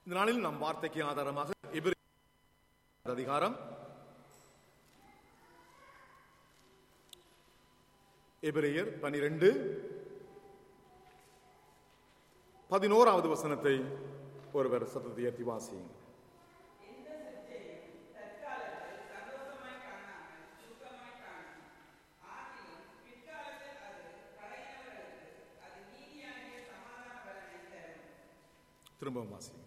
இந்த நாளில் நம் வார்த்தைக்கு ஆதாரமாக அதிகாரம் எபிரேயர் 12:11 வசனத்தை ஒருவர் சத்தத்தை உயர்த்தி வாசியுங்கள். திரும்பவும் வாசியுங்கள்.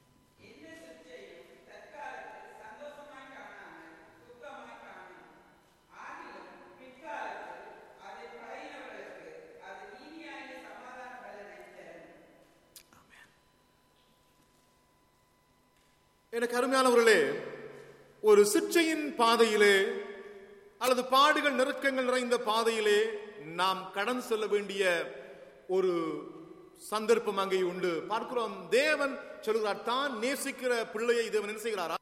எனக்கு அருமையானவர்களே, ஒரு சிற்சையின் பாதையிலே அல்லது பாடுகள் நெருக்கங்கள் நிறைந்த பாதையிலே நாம் கடந்து செல்ல வேண்டிய ஒரு சந்தர்ப்பம் அங்கே உண்டு. பார்க்கிறோம், தேவன் சொல்கிறார், தான் நேசிக்கிற பிள்ளையை தேவன் என்ன செய்கிறாரா?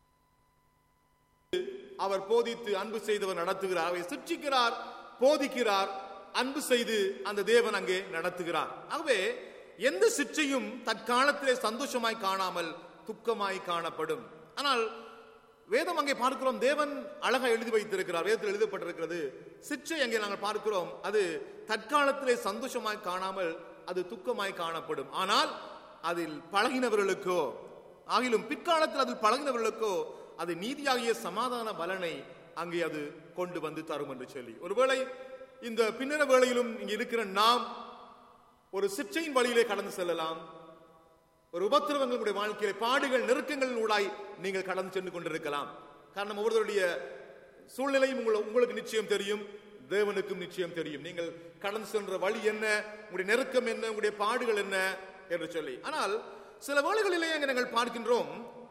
அவர் போதித்து அன்பு செய்தவர் நடத்துகிறார். அவை சிற்சிக்கிறார், போதிக்கிறார், அன்பு செய்து அந்த தேவன் அங்கே நடத்துகிறார். ஆகவே எந்த சிற்சையும் தற்காலத்திலே சந்தோஷமாய் காணாமல் துக்கமாய் காணப்படும். ஆனால் வேதம் அங்கே பார்க்கிறோம், தேவன் அழகா எழுதி வைத்திருக்கிறார். வேதத்தில் எழுதப்பட்டிருக்கிறது, சிற்சை அங்கே நாங்கள் பார்க்கிறோம், அது தற்காலத்திலே சந்தோஷமாய் காணாமல் அது துக்கமாய் காணப்படும். ஆனால் அதில் பழகினவர்களுக்கோ ஆகிலும் பிற்காலத்தில் அதில் பழகினவர்களுக்கோ அது நீதியாகிய சமாதான பலனை அங்கே அது கொண்டு வந்து தரும் என்று சொல்லி, ஒருவேளை இந்த பின்னர வேளையிலும் இங்கே இருக்கிற நாம் ஒரு சிற்சையின் வழியிலே கடந்து செல்லலாம். ஒரு உபத்திரவங்களுடைய வாழ்க்கையிலே பாடுகள் நெருக்கங்களின் ஊடாய் நீங்கள் கடந்து சென்று கொண்டிருக்கலாம். காரணம், ஒவ்வொருவருடைய சூழ்நிலையும் உங்களுக்கு நிச்சயம் தெரியும், தேவனுக்கும் நிச்சயம் தெரியும். நீங்கள் கடந்து சென்ற வழி என்ன, உங்களுடைய நெருக்கம் என்ன, உங்களுடைய பாடுகள் என்ன என்று சொல்லி. ஆனால் சில வேளைகளிலே அங்கே நாங்கள் பார்க்கின்றோம்,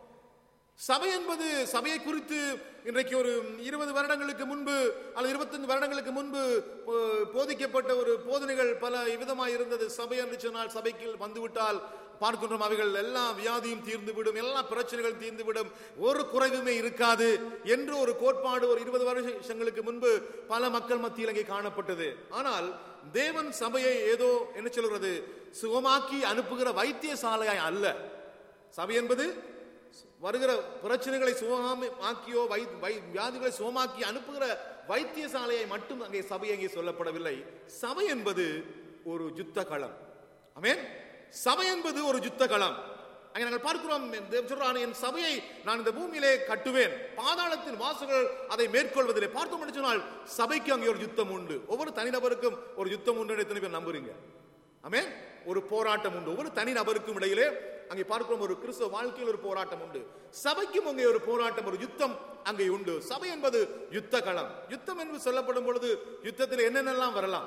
சபை என்பது, சபையை குறித்து இன்றைக்கு ஒரு 20 வருடங்களுக்கு முன்பு அல்லது 25 வருடங்களுக்கு முன்பு போதிக்கப்பட்ட ஒரு போதனைகள் பல விதமாக இருந்தது. சபை என்று சொன்னால், சபைக்கு வந்துவிட்டால் பார்க்கின்றோம், அவைகள் எல்லா வியாதியும் தீர்ந்துவிடும், எல்லா பிரச்சனைகளும் தீர்ந்துவிடும், ஒரு குறைவுமே இருக்காது என்று ஒரு கோட்பாடு ஒரு 20 வருஷங்களுக்கு முன்பு பல மக்கள் மத்தியில் அங்கே காணப்பட்டது. ஆனால் தேவன் சபையை ஏதோ என்ன சொல்கிறது, சுகமாக்கி அனுப்புகிற வைத்தியசாலையாய் அல்ல. சபை என்பது வருகிற பிரச்சனைகளை சுகமாக்கியோ வியாதிகளை சுகமாக்கி அனுப்புகிற வைத்தியசாலையை மட்டும் அங்கே சபை அங்கே சொல்லப்படவில்லை. சபை என்பது ஒரு யுத்த களம். ஆமென். சபை என்பது ஒரு யுத்த களம். அங்கே நாங்கள் பார்க்கிறோம், என் சபையை நான் இந்த பூமியிலே கட்டுவேன், பாதாளத்தின் வாசல்கள் அதை மேற்கொள்வதிலே பார்த்தோம் என்று சொன்னால் சபைக்கு அங்கே ஒரு யுத்தம் உண்டு. ஒவ்வொரு தனிநபருக்கும் ஒரு யுத்தம் உண்டு. எத்தனை பேர் நம்புறீங்க? ஆமென். ஒரு போராட்டம் உண்டு ஒவ்வொரு தனி நபருக்கும் இடையிலே. அங்கே பார்க்கிறோம், ஒரு கிறிஸ்தவ வாழ்க்கையில் ஒரு போராட்டம் உண்டு. சபைக்கும் அங்கே ஒரு போராட்டம், ஒரு யுத்தம் அங்கே உண்டு. சபை என்பது யுத்த களம். யுத்தம் என்று சொல்லப்படும் பொழுது யுத்தத்தில் என்னென்னலாம் வரலாம்?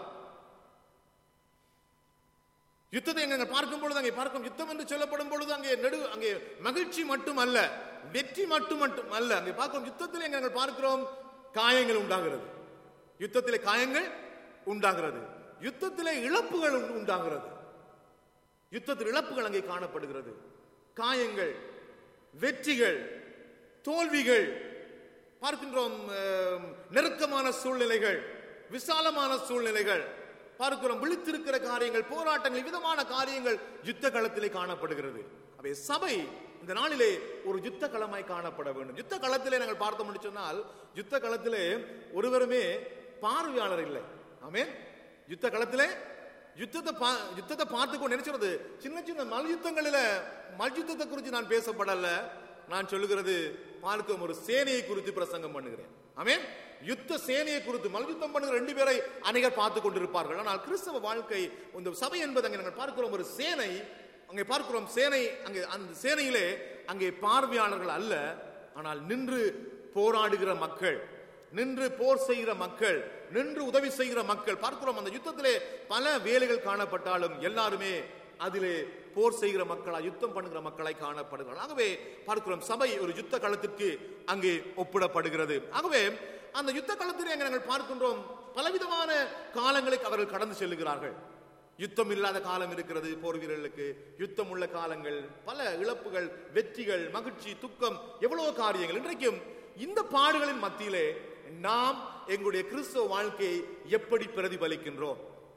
யுத்தத்தை எங்க பார்க்கும் பொழுது அங்கே பார்க்கும், யுத்தம் என்று சொல்லப்படும் பொழுது அங்கே மகிழ்ச்சி மட்டும் அல்ல, வெற்றி மட்டும் அல்ல. அங்கே பார்க்கிறோம், யுத்தத்தில் எங்க பார்க்கிறோம் காயங்கள் உண்டாகிறது. யுத்தத்திலே காயங்கள் உண்டாகிறது, யுத்தத்திலே இழப்புகள் உண்டாகிறது. யுத்தத்தில் இழப்புகள் அங்கே காணப்படுகிறது. காயங்கள், வெற்றிகள், தோல்விகள் பார்க்கின்றோம். நெருக்கமான சூழ்நிலைகள், விசாலமான சூழ்நிலைகள் பார்க்கிறோம். விழித்திருக்கிற காரியங்கள், போராட்டங்கள், விதமான காரியங்கள் யுத்த களத்திலே காணப்படுகிறது. அவை சபை இந்த நாளிலே ஒரு யுத்த களமாய் காணப்பட வேண்டும். யுத்த களத்திலே நாங்கள் பார்த்தோம் என்று சொன்னால், யுத்த களத்திலே ஒருவருமே பார்வையாளர் இல்லை. ஆமென். யுத்த களத்திலே யுத்தத்தை பார்த்து கொண்டு நினைச்சது, சின்ன சின்ன மல்யுத்தங்களில மல்யுத்தத்தை குறித்து நான் பேசப்படல, நான் சொல்லுகிறது பார்க்கும் ஒரு சேனையை குறித்து பிரசங்கம் பண்ணுகிறேன். ஆமென். யுத்த சேனையை குறித்து மல்யுத்தம் பண்ணுகிற 2 பேரை அநேகர் பார்த்து கொண்டிருப்பார்கள். ஆனால் கிறிஸ்தவ வாழ்க்கை, இந்த சபை என்பது அங்கே நாங்கள் பார்க்கிறோம் ஒரு சேனை. அங்கே பார்க்கிறோம் சேனை, அங்கே அந்த சேனையிலே அங்கே பார்வையாளர்கள் அல்ல, ஆனால் நின்று போராடுகிற மக்கள், நின்று போர் செய்கிற மக்கள், நின்று உதவி செய்கிற மக்கள் பார்க்கிறோம். அந்த யுத்தத்திலே பல வேலைகள் காணப்பட்டாலும் எல்லாருமே அதிலே போர் செய்கிற மக்களாய், யுத்தம் பண்ணுகிற மக்களாய் காணப்படுகிறார்கள். ஆகவே பார்க்கிறோம், சபை ஒரு யுத்த களத்திற்கு அங்கே ஒப்பிடப்படுகிறது. ஆகவே அந்த யுத்த களத்திலே அங்கே நாங்கள் பார்க்கின்றோம், பலவிதமான காலங்களை அவர்கள் கடந்து செல்லுகிறார்கள். யுத்தம் இல்லாத காலம் இருக்கிறது போர் வீரர்களுக்கு, யுத்தம் உள்ள காலங்கள், பல இழப்புகள், வெற்றிகள், மகிழ்ச்சி, துக்கம், எவ்வளவு காரியங்கள். இன்றைக்கும் இந்த பாடுகளின் மத்தியிலே நாம் எங்களுடைய கிறிஸ்தவ வாழ்க்கையை எப்படி பிரதிபலிக்கின்றோம்?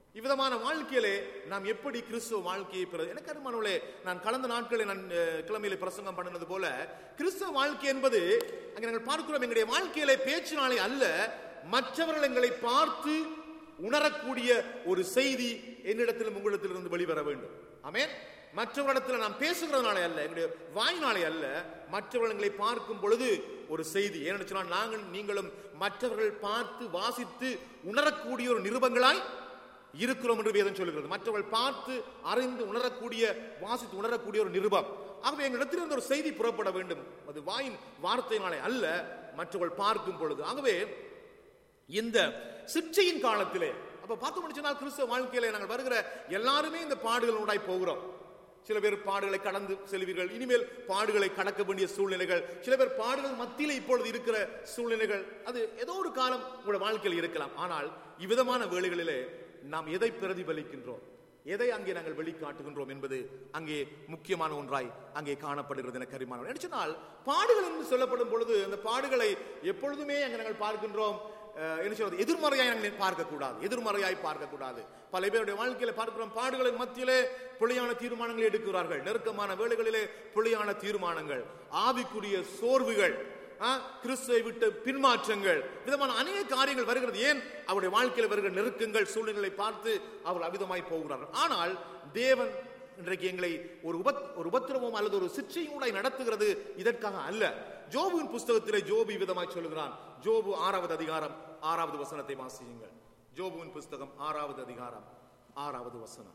இவ்விதமான வாழ்க்கையிலே நாம் எப்படி கிறிஸ்துவ வாழ்க்கையை பெறுவது? எனக்கு அருமானவர்களே, நான் கடந்த நாட்களை நான் கிழமையிலே பிரசங்கம் பண்ணினது போல, கிறிஸ்துவ வாழ்க்கை என்பது அங்கே நாங்கள் பார்க்கிறோம், எங்களுடைய வாழ்க்கையிலே பேச்சினாலே அல்ல, மற்றவர்கள் எங்களை பார்த்து உணரக்கூடிய ஒரு செய்தி என்னிடத்திலும் உங்களிடத்திலிருந்து வெளிவர வேண்டும். ஆமென். மற்றவரிடத்தில் நாம் பேசுகிறதுனாலே அல்ல, எங்களுடைய வாயினாலே அல்ல, மற்றவர்கள் எங்களை பார்க்கும் பொழுது ஒரு செய்தி. ஏன்னு சொன்னால் நாங்கள் நீங்களும் மற்றவர்கள் பார்த்து வாசித்து உணரக்கூடிய ஒரு நிருபங்களாய் இருக்கிறோம் என்று வேதம் சொல்லுகிறது. மற்றவர்கள் பார்த்து அறிந்து உணரக்கூடிய, வாசித்து உணரக்கூடிய ஒரு நிருபம். ஆகவே எங்களிடத்திலிருந்து ஒரு செய்தி புறப்பட வேண்டும். அது வாயின் வார்த்தையினாலே அல்ல, மற்றவர்கள் பார்க்கும் பொழுது. ஆகவே இந்த சிற்சையின் காலத்திலே அப்ப பார்த்து சொன்னால் கிறிஸ்தவ வாழ்க்கையில நாங்கள் வருகிற எல்லாருமே இந்த பாடுகளோடாய் போகிறோம். சில பேர் பாடுகளை கடந்து செல்வீர்கள், இனிமேல் பாடுகளை கடக்க வேண்டிய சூழ்நிலைகள், சில பேர் பாடுகள் மத்தியிலே இப்பொழுது இருக்கிற சூழ்நிலைகள், அது ஏதோ ஒரு காலம் உங்களுடைய வாழ்க்கையில் இருக்கலாம். ஆனால் இவ்விதமான வேளைகளிலே நாம் எதை பிரதிபலிக்கின்றோம், எதை அங்கே நாங்கள் வெளிக்காட்டுகின்றோம் என்பது அங்கே முக்கியமான ஒன்றாய் அங்கே காணப்படுகிறது. என கரிமானம் நினைச்சனால் பாடுகள் என்று சொல்லப்படும் பொழுது அந்த பாடுகளை எப்பொழுதுமே அங்கே நாங்கள் பார்க்கின்றோம் என்ன சொல்றது, எதிர்மறையாய் நாங்கள் பார்க்கக்கூடாது, எதிர்மறையாய் பார்க்கக்கூடாது. பல பேருடைய வாழ்க்கையில பார்க்கிறோம், பாடுகளின் மத்தியிலே பிழையான தீர்மானங்களை எடுக்கிறார்கள், நெருக்கமான வேளைகளிலே பிழையான தீர்மானங்கள், ஆவிக்குரிய சோர்வுகள், கிறிஸ்துவை விட்டு பின்மாற்றங்கள், விதமான அநேக காரியங்கள் வருகிறது. ஏன்? அவருடைய வாழ்க்கையில் வருகிற நெருக்கங்கள், சூழ்நிலை பார்த்து அவர் அவிதமாய் போகிறார்கள். ஆனால் தேவன் இன்றைக்கு எங்களை ஒரு உபத்திரவம் அல்லது ஒரு சிற்சையும் நடத்துகிறது இதற்காக அல்ல. ஜோபுவின் புஸ்தகத்திலே ஜோபு விதமாய் சொல்லுகிறான். ஜோபு 6வது அதிகாரம் 6வது வசனத்தை வாசியுங்கள். ஜோபுவின் புஸ்தகம் 6வது அதிகாரம் 6வது வசனம்.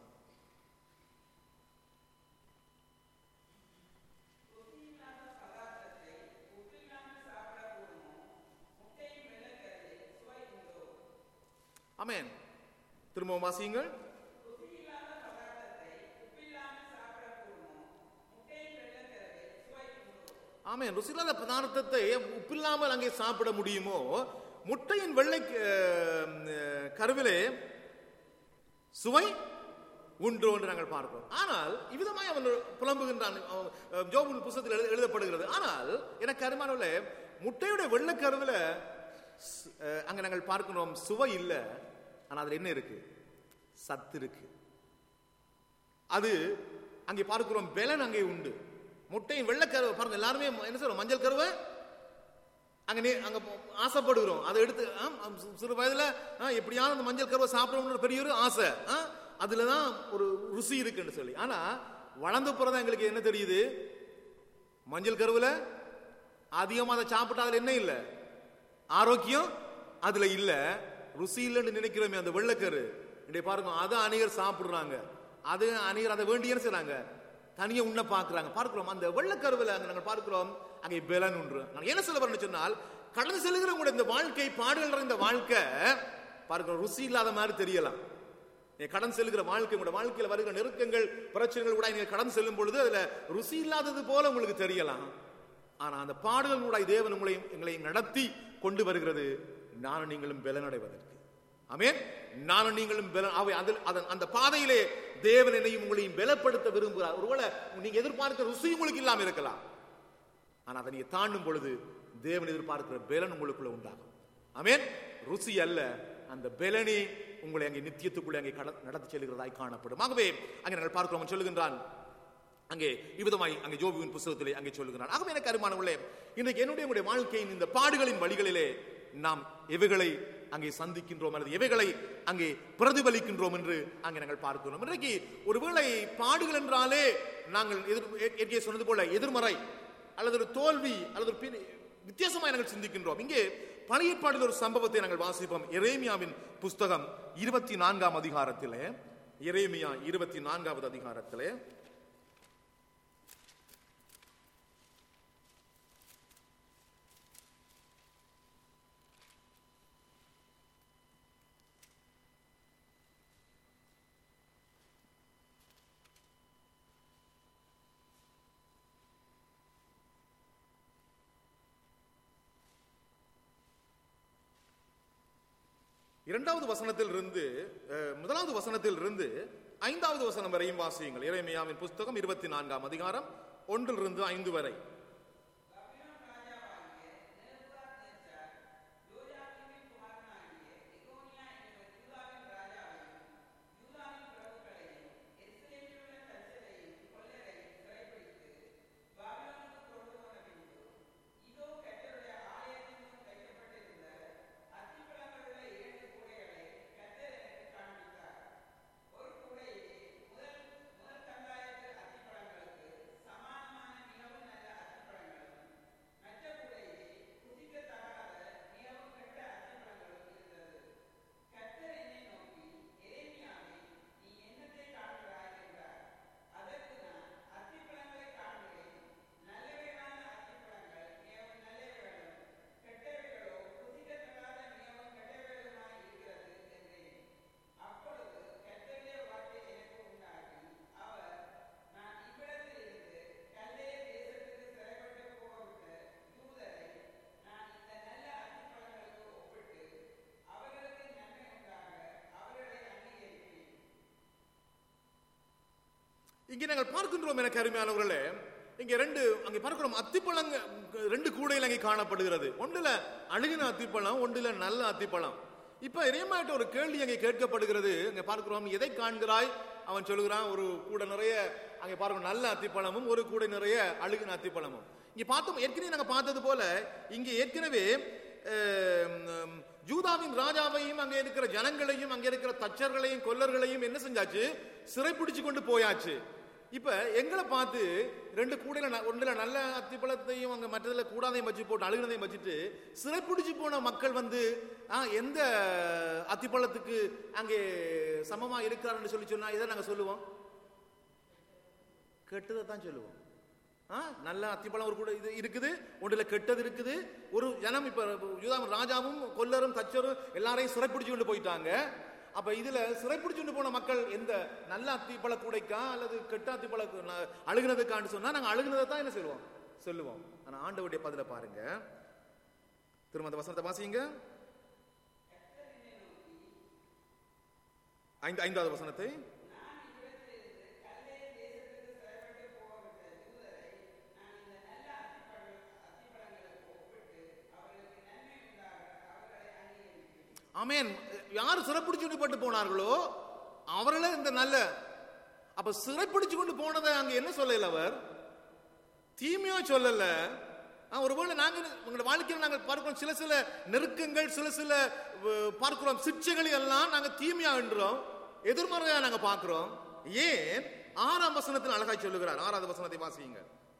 ஆமென். திரும்பவும் வாசியுங்கள். ஆமென். ருசியில்லாத பதார்த்தத்தை உப்பில்லாமல் அங்கே சாப்பிட முடியுமோ? முட்டையின் வெள்ளை கருவிலே சுவை உண்டு என்று நாங்கள் பார்க்கிறோம். ஆனால் இவ்விதமாய் அவன் புலம்புகின்றான். ஜோபின் புத்தகத்தில் எழுதப்படுகிறது. ஆனால் எனக்கு அருமானவர்களே, முட்டையுடைய வெள்ளை கருவில அங்க நாங்கள் பார்க்கிறோம் சுவை இல்லை, ஆனா அதுல என்ன இருக்கு? சத்து இருக்கு. அது அங்கே பார்க்கிறோம் பலன் அங்கே உண்டு. முட்டையின் வெள்ளை கருவை பாருங்க, எல்லாருமே என்ன சொல்றோம், மஞ்சள் கருவை அங்க ஆசைப்படுகிறோம். அதை எடுத்து சிறு வயதுல எப்படியாவது அந்த மஞ்சள் கருவை சாப்பிடணும்னு பெரிய ஒரு ஆசை, அதுலதான் ஒரு ருசி இருக்குன்னு சொல்லி. ஆனா வளர்ந்து போறதா எங்களுக்கு என்ன தெரியுது? மஞ்சள் கருவுல அதிகமா அதை சாப்பிட்டா அதுல என்ன இல்லை? ஆரோக்கியம் அதுல இல்ல, ருசி இல்லைன்னு நினைக்கிறோமே அந்த வெள்ளைக்கரு. இன்னைக்கு பாருங்க, அதை அநேகர் சாப்பிடுறாங்க, அது அநேகர் அதை வேண்டிய செய்றாங்க, தனியா உண்ண பாக்குறாங்க. பார்க்கிறோம் அந்த வெள்ளக்கருவில் நாங்கள் பார்க்கிறோம் அங்கே பலன் ஒன்று. நான் என்ன சொல்ல வரேன்னு சொன்னால், கடந்து செல்கிற கூட இந்த வாழ்க்கை, பாடுகள் நிறைந்த வாழ்க்கை பார்க்கிறோம் ருசி இல்லாத மாதிரி தெரியலாம். கடந்து செல்கிற வாழ்க்கை, உங்களோட வாழ்க்கையில் வருகிற நெருக்கங்கள், பிரச்சனைகள் கூட நீங்க கடந்து செல்லும் பொழுது அதுல ருசி இல்லாதது போல உங்களுக்கு தெரியலாம். ஆனா அந்த பாடுகள் கூட தேவன் எங்களையும் நடத்தி கொண்டு வருகிறது, நானும் நீங்களும் பலன் அடைவதற்கு. ஆமென். நானும் நீங்களும் அந்த பாதையிலே தேவன் என்னையும் உங்களையும் பலப்படுத்த விரும்புகிறார். ஒருவேளை நீங்க எதிர்பார்க்கிற ருசி உங்களுக்கு இல்லாம இருக்கலாம், ஆனா அதை நீங்க தாண்டும் பொழுது தேவன் எதிர்பார்க்கிற பலன் உங்களுக்குள்ள உண்டாகும். ஆமென். ருசி அல்ல, அந்த பலனே உங்களை அங்கே நித்தியத்துக்குள்ளே அங்கே நடத்தி செல்கிறதாய் காணப்படும். ஆகவே அங்கே நாங்கள் பார்க்கிறோம், சொல்லுகின்றான் அங்கே இவ்விதமாய் அங்கே ஜோபுவின் புத்தகத்திலே அங்கே சொல்லுகிறான். ஆகவே எனக்கு அருமானவர்களே, இன்றைக்கு என்னுடைய வாழ்க்கையின் இந்த பாடுகளின் வழிகளிலே நாம் எவைகளை அங்கே சந்திக்கின்றோம் அல்லது எவைகளை அங்கே பிரதிபலிக்கின்றோம் என்று அங்கே நாங்கள் பார்க்கிறோம். இன்றைக்கு ஒருவேளை பாடுகள் என்றாலே நாங்கள் சொன்னது போல எதிர்மறை அல்லது ஒரு தோல்வி அல்லது ஒரு வித்தியாசமாய் நாங்கள் சிந்திக்கின்றோம். இங்கே பழைய ஏற்பாட்டில் ஒரு சம்பவத்தை நாங்கள் வாசிப்போம். எரேமியாவின் புஸ்தகம் 24ஆம் அதிகாரத்திலே, எரேமியா 24வது அதிகாரத்திலே இரண்டாவது வசனத்தில் இருந்து 1வது வசனத்தில் இருந்து 5வது வசனம் வரையும் வாசியுங்கள். எரேமியாவின் புஸ்தகம் 24ஆம் அதிகாரம் 1 to 5 வரை. இங்கே நாங்கள் பார்க்கின்றோம் எனக்கு அருமையானவர்களே, இங்கே அங்கே பார்க்கிறோம் அத்திப்பழம் 2 கூடையில் அங்கே காணப்படுகிறது. ஒன்றுல அழுகின அத்திப்பழம், ஒன்றுல நல்ல அத்திப்பழம். இப்ப எரேமியாட்ட ஒரு கேள்வி அங்கே கேட்கப்படுகிறது. அங்கே பார்க்கிறோம், எதை காண்கிறாய்? அவன் சொல்லுகிறான், ஒரு கூடை நிறைய அங்கே பார்க்கிறோம் நல்ல அத்திப்பழமும் ஒரு கூடை நிறைய அழுகின அத்திப்பழமும். இங்க பார்த்தோம், ஏற்கனவே நாங்க பார்த்தது போல இங்கே ஏற்கனவே யூதாவின் ராஜாவையும் அங்கே இருக்கிற ஜனங்களையும் அங்கே இருக்கிற தச்சர்களையும் கொல்லர்களையும் என்ன செஞ்சாச்சு? சிறைப்பிடிச்சு கொண்டு போயாச்சு. இப்ப எங்களை பார்த்து 2 கூடையில ஒன்றுல நல்ல அத்திப்பழத்தையும் அங்க மற்றதுல கூடாதையும் வச்சு போட்டு அழுகினதையும் வச்சுட்டு சிறைப்பிடிச்சு போன மக்கள் எந்த அத்திப்பழத்துக்கு அங்கே சமமா இருக்கிறார் சொல்லி சொன்னா இதை நாங்க சொல்லுவோம், கெட்டதை தான் சொல்லுவோம். நல்ல அத்திப்பழம் ஒரு கூட இது இருக்குது, ஒன்றுல கெட்டது இருக்குது. ஒரு ஜனம் இப்ப யூதாவின் ராஜாவும் கொல்லரும் தச்சரும் எல்லாரையும் சிறைப்பிடிச்சு கொண்டு போயிட்டாங்க. அப்ப இதுல சிறைப்பிடிச்சு போன மக்கள் எந்த நல்ல அத்திப்பழ கூடைக்கா அல்லது கெட்ட அத்திப்பழ அழுகினதுக்கான்னு சொன்னா நாங்க அழுகினதை தான் என்ன சொல்லுவோம். ஆனா ஆண்டவருடைய பதில பாருங்க, திரும்ப அந்த வசனத்தை வாசிங்க. 5வது வசனத்தை. ஆமென். யார் சிறைப்பிடிச்சு பட்டு போனார்களோ அவர்களே இந்த நல்ல. அப்ப சிறைப்பிடிச்சு கொண்டு போனதை அங்க என்ன சொல்லல, அவர் தீமையா சொல்லல. ஒருவேளை நாங்க உங்களோட வாழ்க்கையில் நாங்கள் பார்க்கிறோம் சில நெருக்கங்கள், சில பார்க்கிறோம் சிக்ஷைகளை எல்லாம் நாங்க தீமையா என்றோம், எதிர்மறையா நாங்க பார்க்கிறோம். ஏன்? 6ஆம் வசனத்தில் அழகாய் சொல்லுகிறார். 6வது வசனத்தை வாசிங்க.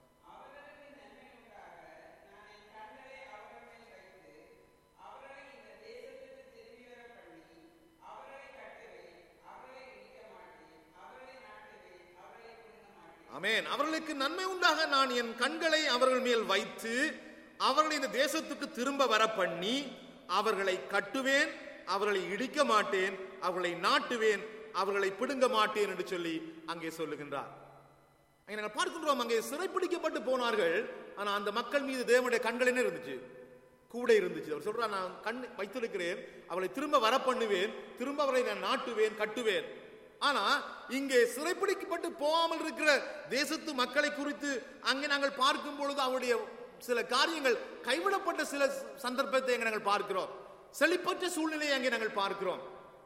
ஆமென். அவர்களுக்கு நன்மை உண்டாக நான் என் கண்களை அவர்கள் மேல் வைத்து அவர்களை இந்த தேசத்துக்கு திரும்ப வர பண்ணி அவர்களை கட்டுவேன், அவர்களை இடிக்க மாட்டேன், அவர்களை நாட்டுவேன், அவர்களை பிடுங்க மாட்டேன் என்று சொல்லி அங்கே சொல்லுகின்றார். அங்கே நாங்கள் பார்க்கின்றோம், அங்கே சிறைப்பிடிக்கப்பட்டு போனார்கள். ஆனா அந்த மக்கள் மீது தேவனுடைய கண்கள் என்ன இருந்துச்சு? கூட இருந்துச்சு. அவர் சொல்றார், நான் கண் வைத்திருக்கிறேன், அவளை திரும்ப வர பண்ணுவேன், திரும்ப அவரை நான் நாட்டுவேன், கட்டுவேன். ஆனா இங்கே சிறைப்பிடிக்கப்பட்டு போகாமல் இருக்கிற தேசத்து மக்களை குறித்து அங்கே நாங்கள் பார்க்கும் பொழுது அவருடைய சில காரியங்கள் கைவிடப்பட்ட சில சந்தர்ப்பத்தை நாங்கள் பார்க்கிறோம், செழிப்பற்ற சூழ்நிலையை அங்கே நாங்கள் பார்க்கிறோம்.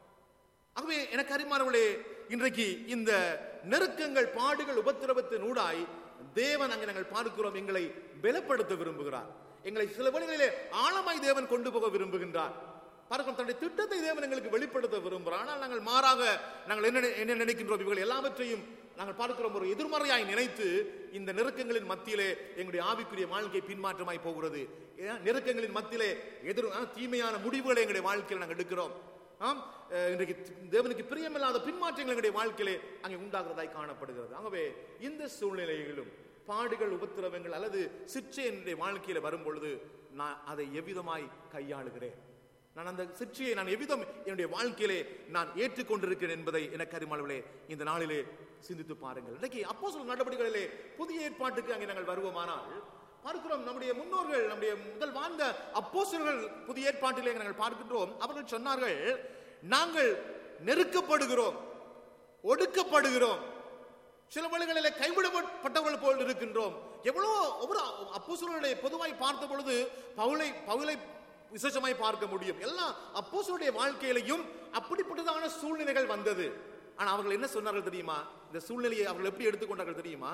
ஆகவே எனக்கு அருமையானவர்களே, இன்றைக்கு இந்த நெருக்கங்கள், பாடுகள், உபத்திரவத்தின் ஊடாய் தேவன் அங்கே நாங்கள் பார்க்கிறோம் எங்களை பலப்படுத்த விரும்புகிறார். எங்களை சில வழிகளிலே ஆழமாய் தேவன் கொண்டு போக விரும்புகின்றார். பார்க்கிறோம், தன்னுடைய திட்டத்தை தேவன் எங்களுக்கு வெளிப்படுத்த விரும்புகிறார். ஆனால் நாங்கள் மாறாக நாங்கள் என்ன நினைக்கின்றோம்? இவர்கள் எல்லாவற்றையும் நாங்கள் பார்க்கிறோம் ஒரு எதிர்மறையாய் நினைத்து இந்த நெருக்கங்களின் மத்தியிலே எங்களுடைய ஆவிக்குரிய வாழ்க்கை பின்மாற்றமாய் போகிறது. நெருக்கங்களின் மத்தியிலே தீமையான முடிவுகளை எங்களுடைய வாழ்க்கையில் நாங்கள் எடுக்கிறோம். இன்றைக்கு தேவனுக்கு பிரியமில்லாத பின்மாற்றங்கள் எங்களுடைய வாழ்க்கையிலே அங்கே உண்டாகிறதாய் காணப்படுகிறது. ஆகவே இந்த சூழ்நிலைகளிலும் பாடுகள், உபத்திரவங்கள் அல்லது சிற்றை என்னுடைய வாழ்க்கையில வரும் பொழுது நான் அதை எவ்விதமாய் கையாளுகிறேன், நான் அந்த சிற்றையை நான் எவ்விதம் என்னுடைய வாழ்க்கையிலே நான் ஏற்றுக்கொண்டிருக்கிறேன் என்பதை எனக்கு அருமையானவர்களே இந்த நாளிலே சிந்தித்து பாருங்கள். இன்றைக்கு அப்போஸ்தலர் நடவடிக்கைகளிலே புதிய ஏற்பாட்டுக்கு அங்கே நாங்கள் வருவோமானால் பார்க்கிறோம், நம்முடைய முன்னோர்கள், நம்முடைய முதல் வாழ்ந்த அப்போஸ்தலர்கள் புதிய ஏற்பாட்டிலே நாங்கள் பார்க்கின்றோம். அவர்கள் சொன்னார்கள், நாங்கள் நெருக்கப்படுகிறோம், ஒடுக்கப்படுகிறோம், சில வழிகளிலே கைவிடப்பட்டவர்கள் போல் இருக்கின்றோம். எவ்வளவு ஒவ்வொரு அப்போஸ்தலர்களை பொதுவாய் பார்த்த பொழுது பவுலை விசேஷமாய் பார்க்க முடியும். எல்லா அப்போஸ்தலருடைய வாழ்க்கையிலையும் அப்படிப்பட்டதான சூழ்நிலைகள் வந்தது. ஆனா அவர்கள் என்ன சொன்னார்கள் தெரியுமா? இந்த சூழ்நிலையை அவர்கள் எப்படி எடுத்துக்கொண்டார்கள் தெரியுமா?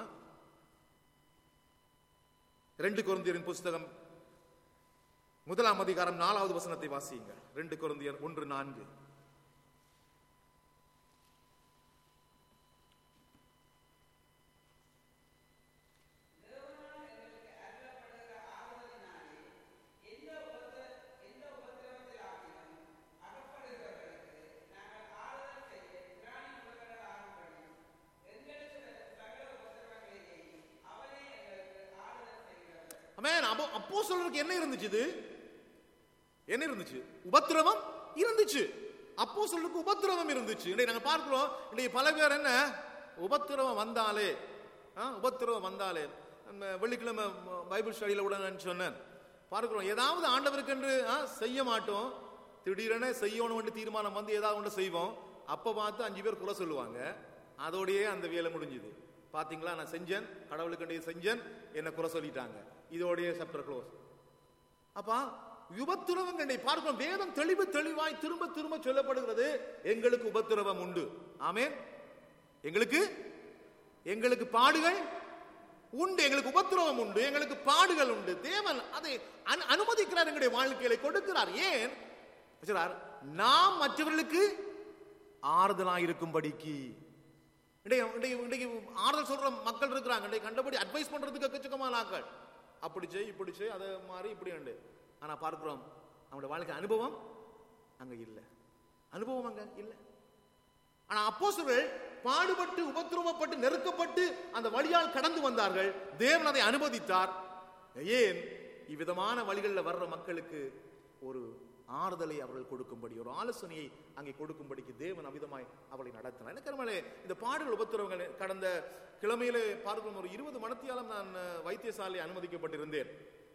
2 கொரிந்தியரின் புஸ்தகம் 1ஆம் அதிகாரம் 4வது வசனத்தை வாசியுங்க. 2 கொரிந்தியர் 1:4. அப்போஸ்தலருக்கு என்ன இருந்துச்சு? என்ன இருந்துச்சு? உபத்திரவம் இருந்துச்சு. அப்போஸ்தலருக்கு உபத்திரவம் இருந்துச்சு. நாங்க பார்க்கிறோம், இன்னைக்கு பல பேர் என்ன உபத்திரவம் வந்தாலே வெள்ளிக்கிழமை பைபிள் ஸ்டடியில கூட நான் சொன்னேன், பார்க்கிறோம் ஏதாவது ஆண்டவருக்கு என்று செய்ய மாட்டோம், திடீரென செய்யணும் தீர்மானம் வந்து ஏதாவது ஒன்று செய்வோம். அப்ப பார்த்து 5 பேர் குறை சொல்லுவாங்க, அதோடயே அந்த வேலை முடிஞ்சுது. பாத்தீங்களா, நான் செஞ்சேன், கடவுளுக்கு செஞ்சேன், என்ன குறை சொல்லிட்டாங்க, இதோடைய சாப்டர் க்ளோஸ். அப்பா உபத்திரவங்களை பார்க்கிறோம். வேதம் தெளிவாய் திரும்ப திரும்ப சொல்லப்படுகிறது, எங்களுக்கு உபத்திரவம் உண்டு. ஆமென். எங்களுக்கு பாடுகள் உண்டு, எங்களுக்கு உபத்திரவம் உண்டு, எங்களுக்கு பாடுகள் உண்டு. தேவன் அதை அனுமதிக்கிறார், எங்களுடைய வாழ்க்கையில கொடுக்கிறார். ஏன்? நாம் மற்றவர்களுக்கு ஆறுதலா இருக்கும்படிக்கு. ஆறுதல் சொல்ற மக்கள் இருக்கிறாங்க, கண்டபடி அட்வைஸ் பண்றதுக்கு எக்கச்சக்கமான ஆக்கள், அப்படி செய் இப்படி செய், அதை மாறி இப்படி உண்டு. ஆனா பார்க்கிறோம், நம்முடைய வாழ்க்கை அனுபவம் அங்க இல்ல, அனுபவம் அங்க இல்ல. ஆனா அப்போஸ்தலர்கள் பாடுபட்டு உபத்திரவப்பட்டு நெருக்கப்பட்டு அந்த வழியால் கடந்து வந்தார்கள். தேவன் அதை அனுமதித்தார். ஏன்? இவ்விதமான வழிகளில் வர்ற மக்களுக்கு ஒரு ஆறுதலை அவர்கள் கொடுக்கும்படி, ஒரு ஆலோசனையை அங்கே கொடுக்கும்படிக்கு தேவன் அவிதமாய் அவளை நடத்தினார். எனக்கு இந்த பாடுகள் உபத்திரவங்கள் கடந்த கிழமையிலே பார்க்கும் ஒரு 20 மணித்தியாலம் நான் வைத்தியசாலை அனுமதிக்கப்பட்டிருந்தேன்.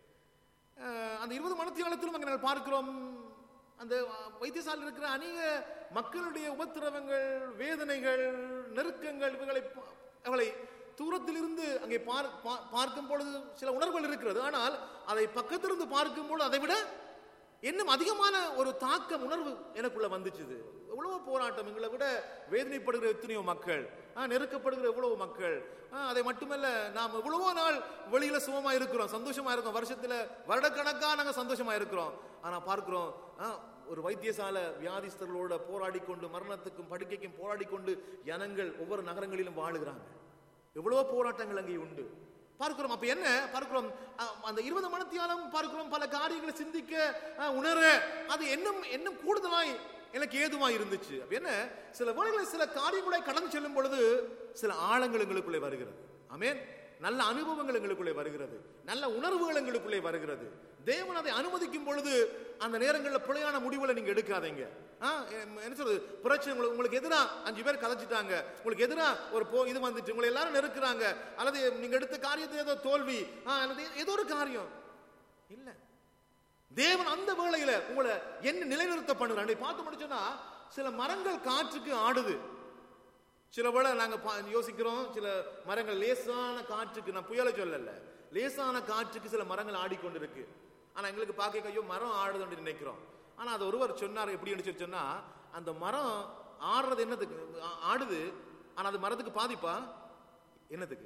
அந்த 20 மணித்தியாலத்திலும் அங்கே நாங்கள் பார்க்கிறோம், அந்த வைத்தியசாலையில் இருக்கிற அநேக மக்களுடைய உபத்திரவங்கள், வேதனைகள், நெருக்கங்கள், இவைகளை தூரத்திலிருந்து அங்கே பார்க்கும் பொழுது சில உணர்வுகள் இருக்கிறது. ஆனால் அதை பக்கத்திலிருந்து பார்க்கும் பொழுது அதை விட இன்னும் அதிகமான ஒரு தாக்கம் உணர்வு எனக்குள்ள வந்துச்சு. எவ்வளவோ போராட்டம், எங்களை விட வேதனைப்படுகிற எத்தனையோ மக்கள், நெருக்கப்படுகிற எவ்வளவு மக்கள். அதை மட்டுமல்ல, நாம் எவ்வளவோ நாள் வெளியில சுகமா இருக்கிறோம், சந்தோஷமா இருக்கோம், வருஷத்துல வருடக்கணக்கா நாங்க சந்தோஷமா இருக்கிறோம். ஆனா பார்க்கிறோம், ஒரு வைத்தியசாலை வியாதிஸ்தர்களோட போராடி கொண்டு, மரணத்துக்கும் படுக்கைக்கும் போராடி கொண்டு ஜனங்கள் ஒவ்வொரு நகரங்களிலும் வாழுகிறாங்க. எவ்வளவோ போராட்டங்கள் அங்கே உண்டு பார்க்கிறோம். அப்ப என்ன பார்க்கிறோம்? அந்த 20 மணித்தியாலம் பார்க்கிறோம், பல காரியங்களை சிந்திக்க உணர அது இன்னும் கூடுதலாய் எனக்கு ஏதுவாய் இருந்துச்சு. அப்ப என்ன, சில வேளைகளில் சில காரியங்களை கடந்து செல்லும் பொழுது சில ஆழங்கள் எங்களுக்குள்ளே வருகிறது. ஆமென். நல்ல அனுபவங்கள் எங்களுக்குள்ளே வருகிறது, நல்ல உணர்வுகள் எங்களுக்குள்ளே வருகிறது. தேவன் அதை அனுமதிக்கும் பொழுது அந்த நேரங்களில் பிழையான முடிவுகளை நீங்க எடுக்காதீங்க. என்ன சொல்றது, பிரச்சனை உங்களுக்கு எதிராக 5 பேர் கதைச்சிட்டாங்க, உங்களுக்கு எதிராக ஒரு இது வந்துட்டு, உங்களை எல்லாரும் நெருக்குறாங்க, அல்லது நீங்க எடுத்த காரியத்தை ஏதோ தோல்வி, அல்லது ஏதோ ஒரு காரியம் இல்ல, தேவன் அந்த வேளையில உங்களை என்ன நிலைநிறுத்த பண்ணுறாங்க. பார்த்து முடிச்சோன்னா, சில மரங்கள் காற்றுக்கு ஆடுது. சில வேளை நாங்க யோசிக்கிறோம், சில மரங்கள் லேசான காற்றுக்கு, நான் புயலை சொல்லல, லேசான காற்றுக்கு சில மரங்கள் ஆடிக்கொண்டிருக்கு. ஆனா எங்களுக்கு பார்க்க ஐயோ மரம் ஆடுதுன்னு நினைக்கிறோம். ஆனா அது ஒருவர் சொன்னார், எப்படி சொன்னா, அந்த மரம் ஆடுறது என்னதுக்கு ஆடுது, ஆனா அது மரத்துக்கு பாதிப்பா என்னதுக்கு?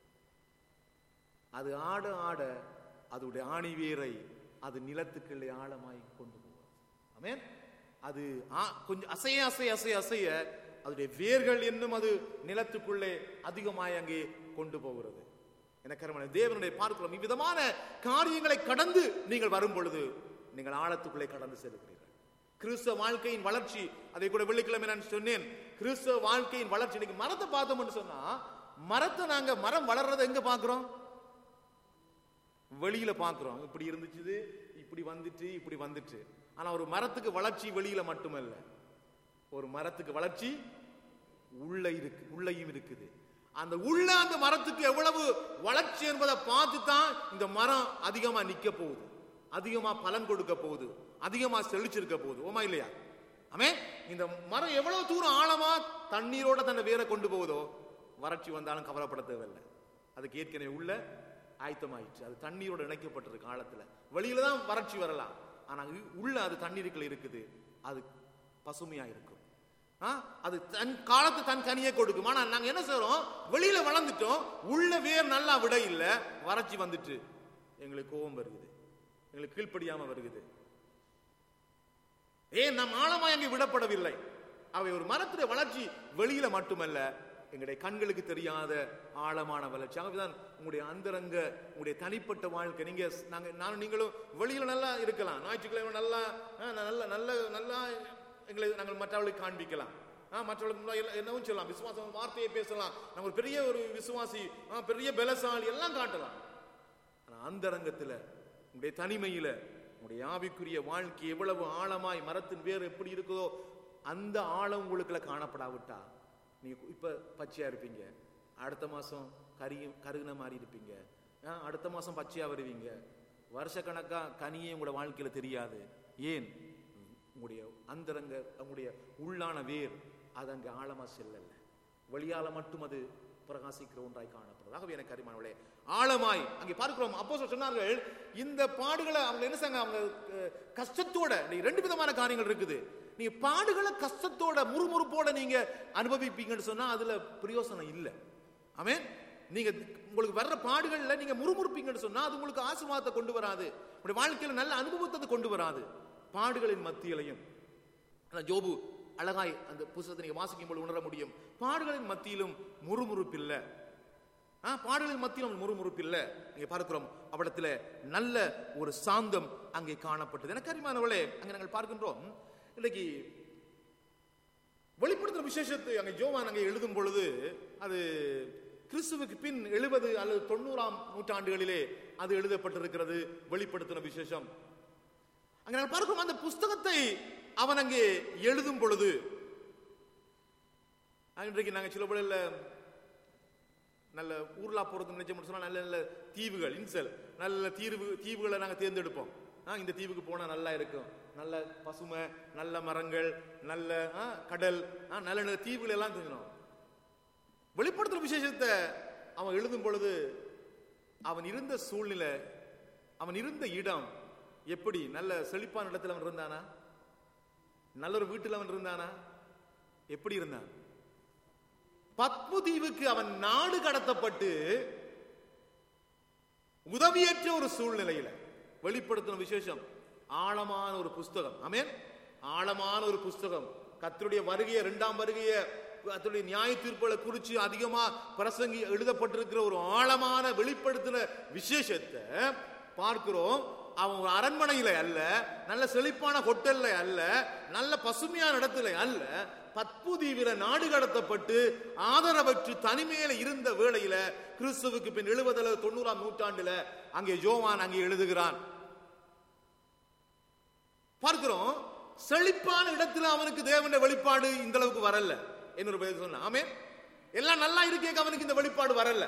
அது ஆட ஆட அதோடைய ஆணி வேரை அது நிலத்துக்குள்ளே ஆழமாய் கொண்டு போகும். ஆமென். அது கொஞ்சம் அசைய அசைய அசைய அசைய அதோடைய வேர்கள் என்னும் அது நிலத்துக்குள்ளே அதிகமாய் அங்கே கொண்டு போகிறது. எனக்கு தேவனுடைய பார்க்கிறோம், இவ்விதமான காரியங்களை கடந்து நீங்கள் வரும் பொழுது நீங்கள் ஆழத்துக்குள்ளே கடந்து செல்கிறீர்கள். கிறிஸ்தவ வாழ்க்கையின் வளர்ச்சி, அதை கூட வெள்ளிக்கிழமை நான் சொன்னேன், கிறிஸ்தவ வாழ்க்கையின் வளர்ச்சி. இன்னைக்கு மரத்தை பார்த்தோம்னு சொன்னா, மரத்தை நாங்க மரம் வளர்றதை எங்க பார்க்கிறோம்? வெளியில பார்க்கிறோம், இப்படி இருந்துச்சு, இப்படி வந்துட்டு இப்படி வந்துட்டு. ஆனா ஒரு மரத்துக்கு வளர்ச்சி வெளியில மட்டுமல்ல, ஒரு மரத்துக்கு வளர்ச்சி உள்ளேயும் இருக்குது. அந்த உள்ள அந்த மரத்துக்கு எவ்வளவு வளர்ச்சி என்பதை பார்த்து தான் இந்த மரம் அதிகமா நிக்க போகுது, அதிகமா பலன் கொடுக்க போகுது, அதிகமா செழிச்சிருக்க போகுது. ஓமா இல்லையா? ஆமே. இந்த மரம் எவ்வளவு தூரம் ஆழமா தண்ணீரோட தன்னை வேற கொண்டு போகுதோ, வறட்சி வந்தாலும் கவலைப்பட தேவையில்லை, அதுக்கு ஏற்கனவே உள்ள ஆயத்தமாயிடுச்சு. அது தண்ணீரோட இணைக்கப்பட்டிருக்கு காலத்துல. வெளியில தான் வறட்சி வரலாம், ஆனா உள்ள அது தண்ணீருக்குள்ள இருக்குது, அது பசுமையா இருக்கும். அது தன் காலத்து தன் கனியை கொடுக்கும். ஆனா நாங்க என்ன செய்றோம்? வெளியில வளர்ந்துட்டோம், உள்ள வேர் நல்லா விட இல்ல, வறட்சி வந்துட்டு எங்களுக்கு கோபம் வருகிறது, எங்களுக்கு கீழ்ப்படியாம வருகிறது. ஏன் நாம் ஆழமாய் அங்கே விடப்படவில்லை. அவை ஒரு மரத்துடைய வளர்ச்சி வெளியில மட்டுமல்ல, எங்களுடைய கண்களுக்கு தெரியாத ஆழமான வளர்ச்சி. ஆகவேதான் உங்களுடைய அந்தரங்க, உங்களுடைய தனிப்பட்ட வாழ்க்கை, நானும் நீங்களும் வெளியில நல்லா இருக்கலாம், ஞாயிற்றுக்கிழமை நல்லா நல்ல நல்ல நல்லா எங்களை நாங்கள் மற்றவர்களுக்கு காண்பிக்கலாம், மற்றவர்களுக்கு என்னவும் சொல்லலாம், விசுவாசம் வார்த்தையை பேசலாம், நம்ம ஒரு பெரிய ஒரு விசுவாசி, பெரிய பலசாலி எல்லாம் காட்டலாம். ஆனா அந்தரங்கத்துல, உங்களுடைய தனிமையில, உங்களுடைய ஆவிக்குரிய வாழ்க்கை எவ்வளவு ஆழமாய் மரத்தின் வேறு எப்படி இருக்குதோ அந்த ஆழம் உங்களுக்குள்ள காணப்படாவிட்டா, நீங்க இப்ப பச்சையா இருப்பீங்க, அடுத்த மாசம் கருகின மாதிரி இருப்பீங்க, அடுத்த மாசம் பச்சையா வருவீங்க, வருஷக்கணக்கா கனியே உங்களோட வாழ்க்கையில தெரியாது. ஏன்? உங்களுடைய அந்தரங்க, உங்களுடைய உள்ளான வேர் அது அங்க ஆழமா செல்லல, வெளியால மட்டும் அது பிரகாசிக்கிற ஒன்றாய் காணப்படுறது. ஆகவே எனக்கு அருமையானவர்களே, ஆழமாய் அங்கே பார்க்கிறோம். அப்போஸ்தலர் சொன்னார்கள், இந்த பாடுகளை அவங்க என்ன செய்றாங்க, அவங்க கஷ்டத்தோட, ரெண்டு விதமான காரியங்கள் இருக்குது. நீங்க பாடுகளை கஷ்டத்தோட முறுமுறுப்போட நீங்க அனுபவிப்பீங்கன்னு சொன்னா அதுல பிரயோசனம் இல்லை. ஆமென். நீங்க உங்களுக்கு வர்ற பாடுகள்ல நீங்க முறுமுறுப்பீங்கன்னு சொன்னா அது உங்களுக்கு ஆசீர்வாதத்தை கொண்டு வராது, உங்களுடைய வாழ்க்கையில நல்ல அனுபவத்தை கொண்டு வராது. பாடுகளின் மத்தியிலையும் ஜோபு அழகாய் அந்த புத்தகத்தை நீங்க வாசிக்கும் போது உணர முடியும். பாடுகளின் மத்தியிலும் முறுமுறுப்பில்லை, பாடுகளின் மத்தியிலும் முறுமுறுப்பில்லை. அங்கே பார்க்கிறோம் அவரிடத்துல நல்ல ஒரு சாந்தம் அங்கே காணப்பட்டது. எனக்கு அருமையானவர்களே, அங்கே நாங்கள் பார்க்கின்றோம், இன்னைக்கு வெளிப்படுத்துற விசேஷத்தை அங்கே யோவான் அங்கே எழுதும் பொழுது அது கிறிஸ்துவுக்கு பின் 70 அல்லது 90ஆம் நூற்றாண்டுகளிலே அது எழுதப்பட்டிருக்கிறது. வெளிப்படுத்தின விசேஷம் அங்கே நாங்கள் பார்க்கிறோம். அந்த புஸ்தகத்தை அவன் அங்கே எழுதும் பொழுது, இன்றைக்கு நாங்கள் சில பேர் நல்ல ஊர்லா போறது நினைச்சோம்னு சொன்னா நல்ல நல்ல தீவுகள், இன்சல் நல்ல தீவுகளை நாங்கள் தேர்ந்தெடுப்போம். இந்த தீவுக்கு போனா நல்லா இருக்கும், நல்ல பசுமை, நல்ல மரங்கள், நல்ல கடல், நல்ல நல்ல தீவுகள் எல்லாம் தெரிஞ்சிடும். வெளிப்படுத்துற விசேஷத்தை அவன் எழுதும் பொழுது அவன் இருந்த சூழ்நிலை, அவன் இருந்த இடம் எப்படி, நல்ல செழிப்பான இடத்துல அவன் இருந்தானா, நல்ல ஒரு வீட்டில் அவன் இருந்தானா, எப்படி இருந்தான்? பத்மு தீவுக்கு அவன் நாடு கடத்தப்பட்டு உதவியற்ற ஒரு சூழ்நிலையில வெளிப்படுத்தின விசேஷம் ஆழமான ஒரு புஸ்தகம். ஆமென். ஆழமான ஒரு புஸ்தகம். கர்த்தருடைய வருகையை, 2ஆம் வருகையை, கர்த்தருடைய நியாய தீர்ப்புகளை குறித்து அதிகமா பிரசங்கி எழுதப்பட்டிருக்கிற ஒரு ஆழமான வெளிப்படுத்தின விசேஷத்தை பார்க்கிறோம். அவன் ஒரு அரண்மனையில அல்ல, நல்ல செழிப்பான ஹோட்டல்ல அல்ல, நல்ல பசுமையான இடத்துல அல்ல, பத்மு தீவிர நாடு கடத்தப்பட்டு ஆதரவற்று தனிமையில இருந்த வேளையில கிறிஸ்துவுக்கு பின் 70 அல்லது 90ஆம் நூற்றாண்டுல அங்கே யோவான் அங்கே எழுதுகிறான். பார்க்கிறோம், செழிப்பான இடத்துல அவனுக்கு தேவனுடைய வெளிப்பாடு இந்த அளவுக்கு வரல. என்னொரு பேர் சொன்ன ஆமென். எல்லாம் நல்லா இருக்கே, அவனுக்கு இந்த வெளிப்பாடு வரல.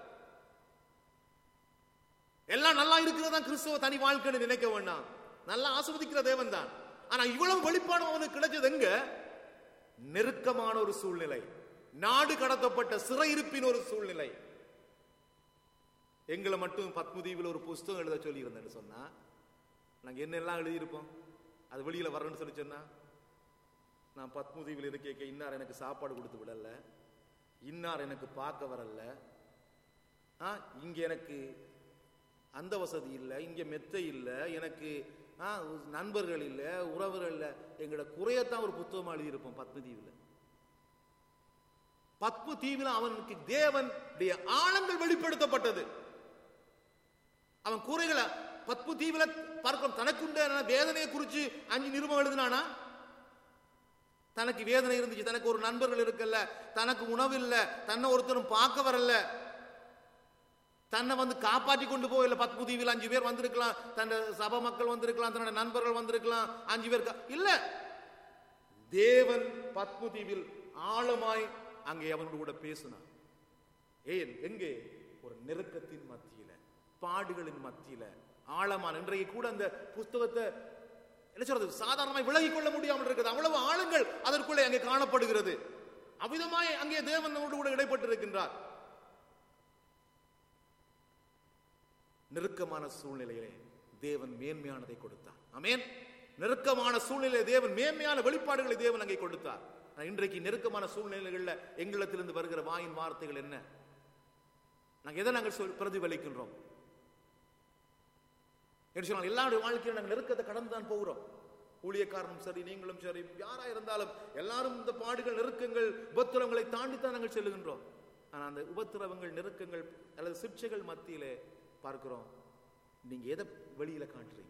எல்லாம் நல்லா இருக்கிறதா கிறிஸ்துவ தனி வாழ்க்கைன்னு நினைக்க வேண்டாம். நல்லா ஆஸ்வதிக்கிற தேவன் தான். ஆனா இவ்வளவு வெளிப்பாடு அவனுக்கு கிடைச்சது எங்க? நெருக்கமான ஒரு சூழ்நிலை, நாடு கடத்தப்பட்ட சிறையிருப்பின் ஒரு சூழ்நிலை. எங்களை மட்டும் பத்மு தீவில் ஒரு புஸ்தகம் எழுத சொல்லி இருந்தேன்னு சொன்னா நாங்க என்னெல்லாம் எழுதியிருப்போம். அது வெளியில வரணும்னு சொல்லி சொன்னா, நான் பத்மு தீவில் இருக்க இன்னார் எனக்கு சாப்பாடு கொடுத்து விடல, இன்னார் எனக்கு பார்க்க வரல, இங்க எனக்கு அந்த வசதி இல்லை, இங்க மெத்தை இல்லை, எனக்கு நண்பர்கள் இல்லை, உறவுகள் இல்லை, எங்களோட குறையத்தான் ஒரு புத்தகமா எழுதியிருப்போம் பத்மு தீவில். பத்மு தீவில் அவனுக்கு தேவனுடைய ஆழங்கள் வெளிப்படுத்தப்பட்டது. அவன் குறைகளை பத்மு தீவில பார்க்கிறோம். தனக்குண்ட வேதனையை குறித்து 5 நிருபம் எழுதினானா? தனக்கு வேதனை இருந்துச்சு, தனக்கு ஒரு நண்பர்கள் இருக்கல, தனக்கு உணவு இல்லை, தன்னை ஒருத்தரும் பார்க்க வரல, தன்னை வந்து காப்பாற்றி கொண்டு போகல. பத்மு தீவில் 5 பேர் வந்திருக்கலாம், தன் சபை மக்கள் வந்திருக்கலாம், தன்னோட நண்பர்கள் வந்திருக்கலாம், 5 பேர் இல்ல. தேவன் பத்மு தீவில் ஆழமாய் அங்கே அவனோடு கூட பேசினான். ஏன்? எங்கே? ஒரு நெருக்கத்தின் மத்தியில, பாடுகளின் மத்தியில ஆழமான. இன்றைக்கு கூட அந்த புஸ்தகத்தை என்ன சொல்றது, சாதாரணமாய் விலகிக் கொள்ள முடியாமல் இருக்கிறது. அவ்வளவு ஆழங்கள் அதற்குள்ளே அங்கே காணப்படுகிறது. அவ்விதமாய் அங்கே தேவனோடு கூட இடைப்பட்டிருக்கின்றார். நெருக்கமான சூழ்நிலையிலே தேவன் மேன்மையானதை கொடுத்தார். ஆமென். நெருக்கமான சூழ்நிலை தேவன் மேன்மையான வெளிப்பாடுகளை தேவன் அங்கே கொடுத்தார். இன்றைக்கு நெருக்கமான சூழ்நிலைகள்ல எங்களிடத்திலிருந்து வருகிற வாயின் வார்த்தைகள் என்ன? நாங்கள் எதை நாங்கள் பிரதிபலிக்கின்றோம்? எல்லாருடைய வாழ்க்கையில் நாங்கள் நெருக்கத்தை கடந்து தான் போகிறோம். ஊழியக்காரனும் சரி, நீங்களும் சரி, யாரா இருந்தாலும் எல்லாரும் இந்த பாடுகள், நெருக்கங்கள், உபத்திரவங்களை தாண்டித்தான் நாங்கள் செல்லுகின்றோம். ஆனால் அந்த உபத்திரவங்கள், நெருக்கங்கள் அல்லது சிக்ஷைகள் மத்தியிலே பார்க்கிறோம், நீங்க எதை வெளியில காட்டுறீங்க?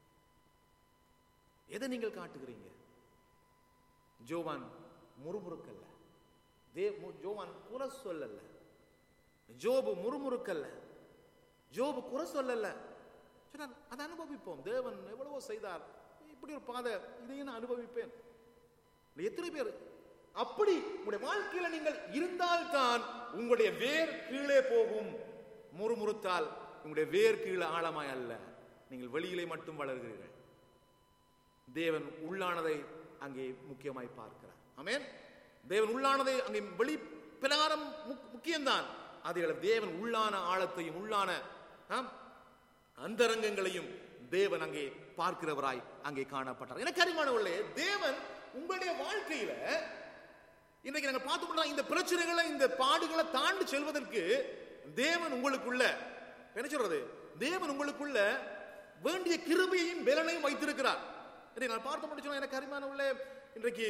எதை நீங்கள் காட்டுகிறீங்க? ஜோவான் முறுமுறுக்கல்ல, ஜோவான் குறை சொல்லல, ஜோபு முறுமுறுக்கல்ல, ஜோபு குறை சொல்லல. அதை அனுபவிப்போம். தேவன் எவ்வளவோ செய்தார், இப்படி ஒரு பாதை, இதையும் நான் அனுபவிப்பேன். எத்தனை பேர் அப்படி உங்களுடைய வாழ்க்கையில நீங்கள் இருந்தால்தான் உங்களுடைய வேர் கீழே போகும். முறுமுறுத்தால் உங்களுடைய வேர் கீழே ஆழமாய் அல்ல, நீங்கள் வெளியிலே மட்டும் வளர்கிறீர்கள். தேவன் உள்ளானதை அங்கே முக்கியமாய் பார்க்கிறார். ஆமென். தேவன் உள்ளானதை அங்கே பிரகாரம் முக்கியம்தான். அதே தேவன் உள்ளான ஆழத்தையும் உள்ளான அந்தரங்கங்களையும் தேவன் அங்கே பார்க்கிறவராய் அங்கே காணப்பட்டார். எனக்கு அருமையானவர்களே, தேவன் உங்களுடைய வாழ்க்கையில இன்றைக்கு நாங்கள் பார்த்து இந்த பிரச்சனைகளை இந்த பாடுகளை தாண்டி செல்வதற்கு தேவன் உங்களுக்குள்ள என்ன சொல்றது, தேவன் உங்களுக்குள்ள வேண்டிய கிருபையையும் பலனையும் வைத்திருக்கிறார். நான் பார்த்து முடிச்சோம். எனக்கு அருமையானவர்களே, இன்றைக்கு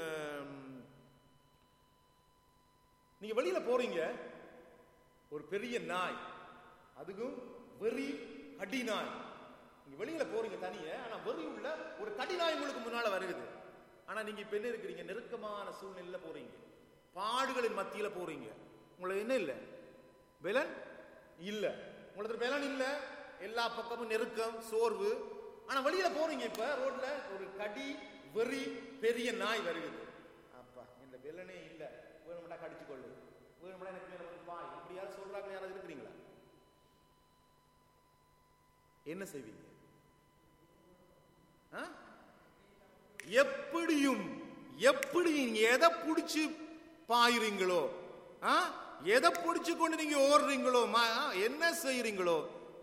நீங்க வெளியில போறீங்க, ஒரு பெரிய நாய், அதுக்கும் வெறி கடி நாய், நீங்க வெளியில போறீங்க தனிய, ஆனா வெறி உள்ள ஒரு கடி நாய் உங்களுக்கு முன்னால வருகிறது. ஆனா நீங்க இப்ப என்ன இருக்கிறீங்க, நெருக்கமான சூழ்நிலையில போறீங்க, பாடுகளின் மத்தியில போறீங்க. உங்களுக்கு என்ன இல்ல, பலன் இல்ல, உங்களுக்கு பலன் இல்ல, எல்லா பக்கமும் நெருக்கம், சோர்வு. ஆனா வெளியில போறீங்க, இப்ப ரோட்ல ஒரு கடி வெறி பெரிய நாய் வருகிறது. அப்பா இந்த பலனே இல்ல, வேணும்டா கடிச்சு கொள்ளு, வேணும்டா எனக்கு மேல வந்து பாய், இப்படி யாரும் சொல்றாங்க, யாராவது இருக்கிறீங்களா? என்ன செய்வீங்க? எப்படியும் எப்படி நீங்க எதை பிடிச்சு பாயுறீங்களோ, எதை பிடிச்சு கொண்டு நீங்க ஓடுறீங்களோ, என்ன செய்யறீங்களோ,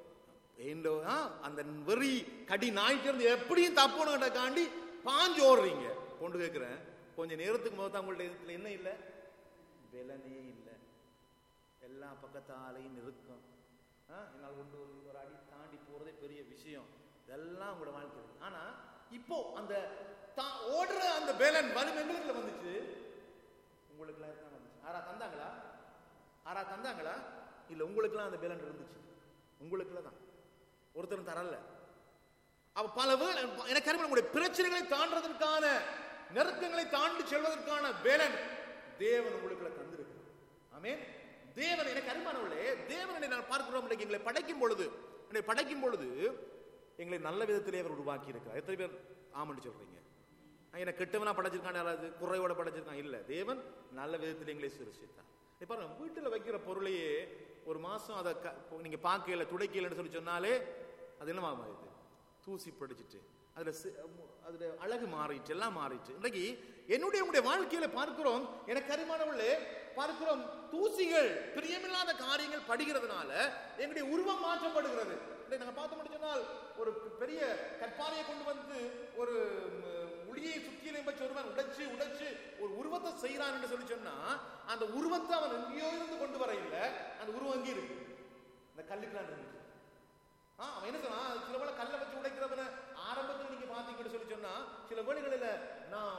அந்த வெறி கடி நாய்க்கு இருந்து எப்படியும் தப்பணுக்காண்டி பாஞ்சு ஓடுறீங்க. கொண்டு கேட்கிறேன், கொஞ்ச நேரத்துக்கு முதல்ல உங்கள்ட்ட என்ன இல்லை, பலனே இல்லை, எல்லா பக்கத்தாலையும் நெருக்கம், என்னால் கொண்டு ஒரு அடி தாண்டி போறதே பெரிய விஷயம். இதெல்லாம் உங்களோட வாழ்க்கை. ஆனா இப்போ அந்த ஓடுற அந்த பலன் வலிமை எங்களுக்கு வந்துச்சு, உங்களுக்கு எல்லாம் வந்துச்சு. ஆரா தந்தாங்களா? ஆரா தந்தாங்களா? இல்ல, உங்களுக்கு எல்லாம் அந்த பலன் இருந்துச்சு, உங்களுக்கு தான் ஒருத்தரும் தரல. அப்ப பல எனக்கு உங்களுடைய பிரச்சனைகளை தாண்டதற்கான, நெருக்கங்களை தாண்டி செல்வதற்கான பலன் தேவன் உங்களுக்கு தந்திருக்கு. ஆமென். தேவன் எனக்கு அருமையானவர்களே, தேவனை நான் பார்க்கிறோம், எங்களை படைக்கும் பொழுது எங்களை நல்ல விதத்திலே அவர் உருவாக்கி இருக்கிறார். எத்தனை பேர் ஆமன்னு சொல்றீங்க? எனக்கு கெட்டவனா படைச்சிருக்கான், யாராவது குறையோட படைச்சிருக்கான்? இல்ல, தேவன் நல்ல விதத்தில் எங்களை சிருஷ்டித்தார். பாருங்க, வீட்டுல வைக்கிற பொருளையே ஒரு மாசம் அதை நீங்க பார்க்கல, துடைக்கலன்னு சொல்லி சொன்னாலே அது என்ன மாறிடுது, தூசி படிச்சுட்டு அதுல அழகு மாறிட்டு, எல்லாம் மாறிட்டு. இன்றைக்கு உங்களுடைய வாழ்க்கையில பார்க்கிறோம், எனக்கு அருமையானவர்களே, பார்க்கிறோம், தூசிகள் பிரியமில்லாத காரியங்கள் படுகிறதுனால எங்களுடைய உருவம் மாற்றப்படுகிறது. நாங்க பார்த்து முடிச்சோம்னால், ஒரு பெரிய கற்பாறையை கொண்டு வந்து ஒரு உளியை சுற்றியிலே வச்சு ஒருவன் உடைச்சு ஒரு உருவத்தை செய்யறான் என்று சொல்லி சொன்னா, அந்த உருவத்தை அவன் எங்கேயோ இருந்து கொண்டு வர இல்லை, அந்த உருவம் எங்கே இருக்கு, இந்த கல்லுக்குலாம் இருந்துச்சு. அவன் என்ன சொன்னா, சில வேளை கல்லை வச்சு உடைக்கிறவன ஆரம்பத்தில் நீங்க பாத்தீங்கன்னு சொல்லி சொன்னா, சில வேளைகளில் நான்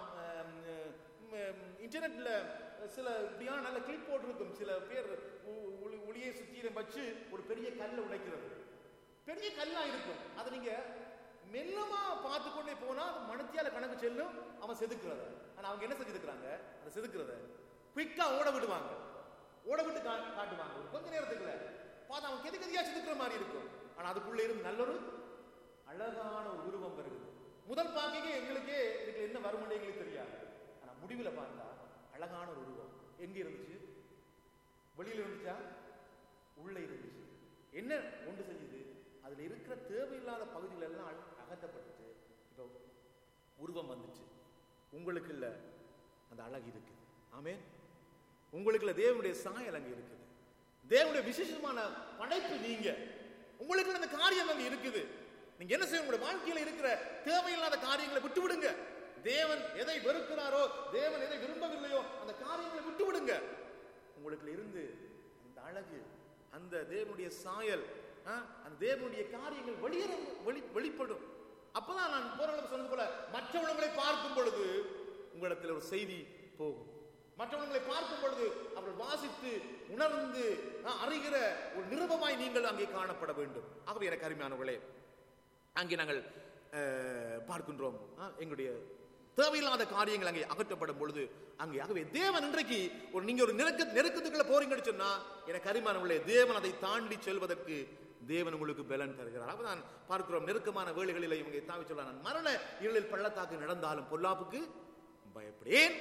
இன்டர்நெட்ல சில இப்படியான நல்ல கிளிப் போட்டிருக்கும், சில பேர் ஒளியை சுத்தியில வச்சு ஒரு பெரிய கல்லை உடைக்கிறது, பெரிய கல்லா இருக்கும். அதை நீங்க மெல்லமா பார்த்து கொண்டே போனா அது மனத்தியால கணக்கு செல்லும், அவன் செதுக்குறத. ஆனா அவங்க என்ன செஞ்சிருக்கிறாங்க, அதை செதுக்குறத குயிக்கா ஓட விட்டு காட்டுவாங்க. கொஞ்ச நேரத்துக்குள்ள பார்த்தா அவன் கெதியா செதுக்குற மாதிரி இருக்கும். ஆனா அதுக்குள்ள இருந்து நல்லொரு அழகான ஒரு உருவம் வருகிறது. முதல் பார்க்க எங்களுக்கே இதுக்கு என்ன வருமானம் எங்களுக்கு தெரியாது. ஆனா முடிவுல பார்த்தா அழகான ஒரு உருவம். எங்க இருந்துச்சு? வெளியில இருந்துச்சா? உள்ள இருந்துச்சு. என்ன ஒன்று செஞ்சது? அதுல இருக்கிற தேவையில்லாத பகுதிகள் எல்லாம் அகற்றப்பட்டுச்சு. இப்போ உருவம் வந்துச்சு. உங்களுக்கு இல்ல அந்த அழகு இருக்குது. ஆமென். உங்களுக்கு இல்ல தேவனுடைய சாயல் அங்க இருக்குது. தேவனுடைய விசேஷமான படைப்பு நீங்க. உங்களுக்கு அந்த காரியம் அங்க இருக்குது. நீங்க என்ன செய்ய, உங்களுடைய வாழ்க்கையில இருக்கிற தேவையில்லாத காரியங்களை விட்டு விடுங்க. தேவன் எதை வெறுக்கிறாரோ, தேவன் எதை விரும்பவில்லையோ அந்த காரியங்களை விட்டு விடுங்க. உங்களுக்கு இருந்து அந்த அழகு, அந்த தேவனுடைய சாயல், அந்த தேவனுடைய காரியங்கள் வெளிப்படும். அப்பதான் நான் போறவங்களுக்கு சொன்னது போல, மற்றவர்களை பார்க்கும் பொழுது உங்களிடத்தில் ஒரு செய்தி போகும். மற்றவர்களை பார்க்கும் பொழுது அவர்கள் வாசித்து உணர்ந்து அறிகிற ஒரு நிருபமாய் நீங்கள் அங்கே காணப்பட வேண்டும். ஆகவே எனக்கு அருமையானவர்களே, அங்கே நாங்கள் பார்க்கின்றோம், எங்களுடைய தேவையில்லாத காரியங்கள் அங்கே அகற்றப்படும் பொழுது அங்கே. ஆகவே தேவன் இன்றைக்கு நீங்க ஒரு நெருக்கத்துக்குள்ள போறீங்கன்னு சொன்னா, எனக்கு அருமையானவர்களே, தேவன் அதை தாண்டி செல்வதற்கு தேவன் உங்களுக்கு பலன் தருகிறார். அப்பதான் பார்க்கிறோம், நெருக்கமான வேளைகளில் இவங்க தாவி சொல்ல, நான் மரண இருளில் பள்ளத்தாக்கு நடந்தாலும் பொல்லாப்புக்கு பயப்படேன்.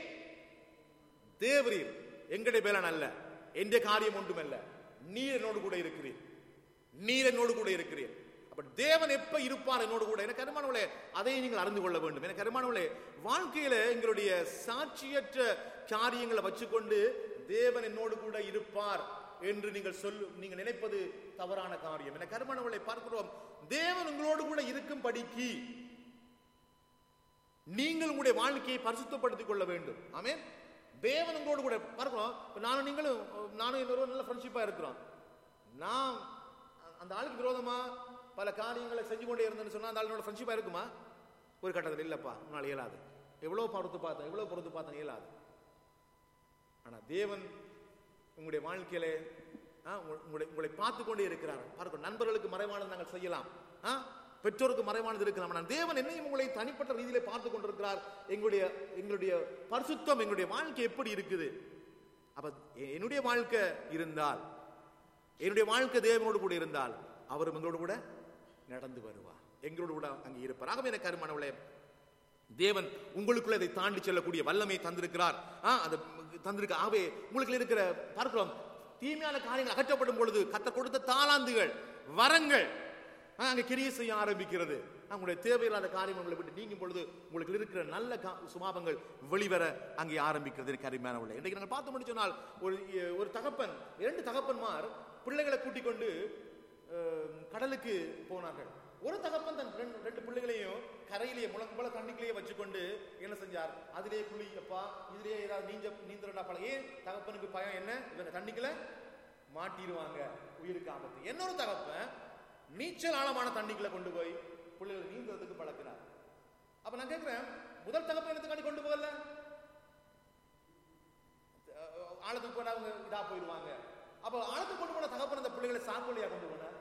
தேவரீர் எங்களுடைய பலன் அல்ல, எந்த காரியம் ஒன்றுமல்ல, நீர் என்னோடு கூட இருக்கிறீர், நீர் என்னோடு கூட இருக்கிறீர். அப்ப தேவன் எப்ப இருப்பார் என்னோடு கூட? எனக்கு அருமானவளே, அதை நீங்கள் அறிந்து கொள்ள வேண்டும். எனக்கு அருமானவளே, வாழ்க்கையில எங்களுடைய சாட்சியற்ற காரியங்களை வச்சுக்கொண்டு தேவன் என்னோடு கூட இருப்பார் என்று நீங்கள் நினைப்பது தவறான காரியம். என கருமானவர்களை பார்க்கிறோம், தேவன் உங்களோடு கூட இருக்கும் படிக்கு நீங்கள் உங்களுடைய வாழ்க்கையை பரிசுத்தப்படுத்திக் கொள்ள வேண்டும். ஆமென். தேவன் உங்களோடு கூட பார்க்கிறோம். நானும் இன்னொரு நல்ல ஃப்ரெண்ட்ஷிப்பா இருக்கிறோம். நான் அந்த ஆளுக்கு விரோதமா பல காரியங்களை செஞ்சு கொண்டே இருந்தேன்னு சொன்னா அந்த ஆளோட ஃப்ரெண்ட்ஷிப்பா இருக்குமா? ஒரு கட்டத்தில் இல்லப்பா, உன்னால் இயலாது. எவ்வளவு பொறுத்து பார்த்தேன் இயலாது. ஆனா தேவன் உங்களுடைய வாழ்க்கையில உங்களை பார்த்து கொண்டே இருக்கிறார். பார்க்க நண்பர்களுக்கு மறைவானது நாங்கள் செய்யலாம், பெற்றோருக்கு மறைவானது இருக்கலாம். ஆனால் தேவன் என்னையும் உங்களை தனிப்பட்ட ரீதியிலே பார்த்து கொண்டிருக்கிறார். எங்களுடைய பரிசுத்தம், எங்களுடைய வாழ்க்கை எப்படி இருக்குது? அப்ப என்னுடைய வாழ்க்கை இருந்தால், என்னுடைய வாழ்க்கை தேவனோடு கூட இருந்தால், அவரும் எங்களோடு கூட நடந்து வருவார், எங்களோடு கூட அங்கே இருப்பார். ஆகவே எனக்கு அருமையானவர்களே, தேவன் உங்களுக்குள்ள அதை தாண்டி செல்லக்கூடிய வல்லமை தந்திருக்கிறார். ஆகவே உங்களுக்கு இருக்கிற பார்க்கிறோம், தீமையான காரியங்கள் அகற்றப்படும் பொழுது கர்த்தர் கொடுத்த தாளாந்துகள், வரங்கள் அங்கே கிரியை செய்ய ஆரம்பிக்கிறது. உங்களுடைய தேவையில்லாத காரியம் உங்களை விட்டு நீங்கும் பொழுது உங்களுக்கு இருக்கிற நல்ல சுபாவங்கள் வெளிவர அங்கே ஆரம்பிக்கிறது. அருமையானவர்களே, இன்றைக்கு நாங்கள் பார்த்து முடிச்சு சொன்னால், ஒரு தகப்பன், 2 தகப்பன்மார் பிள்ளைகளை கூட்டிக் கொண்டு கடலுக்கு போனார்கள். ஒரு தகப்பன் தன் 2 பிள்ளைகளையும் கரையிலேயே முழங்கம்போல தண்ணிக்குள்ளேயே வச்சுக்கொண்டு என்ன செஞ்சார்? அதிலே குழி, அப்பா இதுலயே ஏதாவது நீந்தரடா பழக. ஏன் தகப்பனுக்கு பயம்? என்ன, இவங்க தண்ணிக்குள்ள மாட்டிடுவாங்க, உயிருக்கு ஆபத்து. இன்னொரு தகப்பன் நீச்சல் ஆழமான தண்ணிக்குள்ள கொண்டு போய் பிள்ளைகளை நீந்துறதுக்கு பழக்கிறார். அப்ப நான் கேட்கிறேன், முதல் தகப்பன் என்னத்துக்காண்டி கொண்டு போகல? ஆழத்துக்கு போனா அவங்க இதா போயிடுவாங்க. அப்ப ஆழத்துக்கு கொண்டு போன தகப்பன் அந்த பிள்ளைகளை சாக்கொள்ளையா கொண்டு போனார்?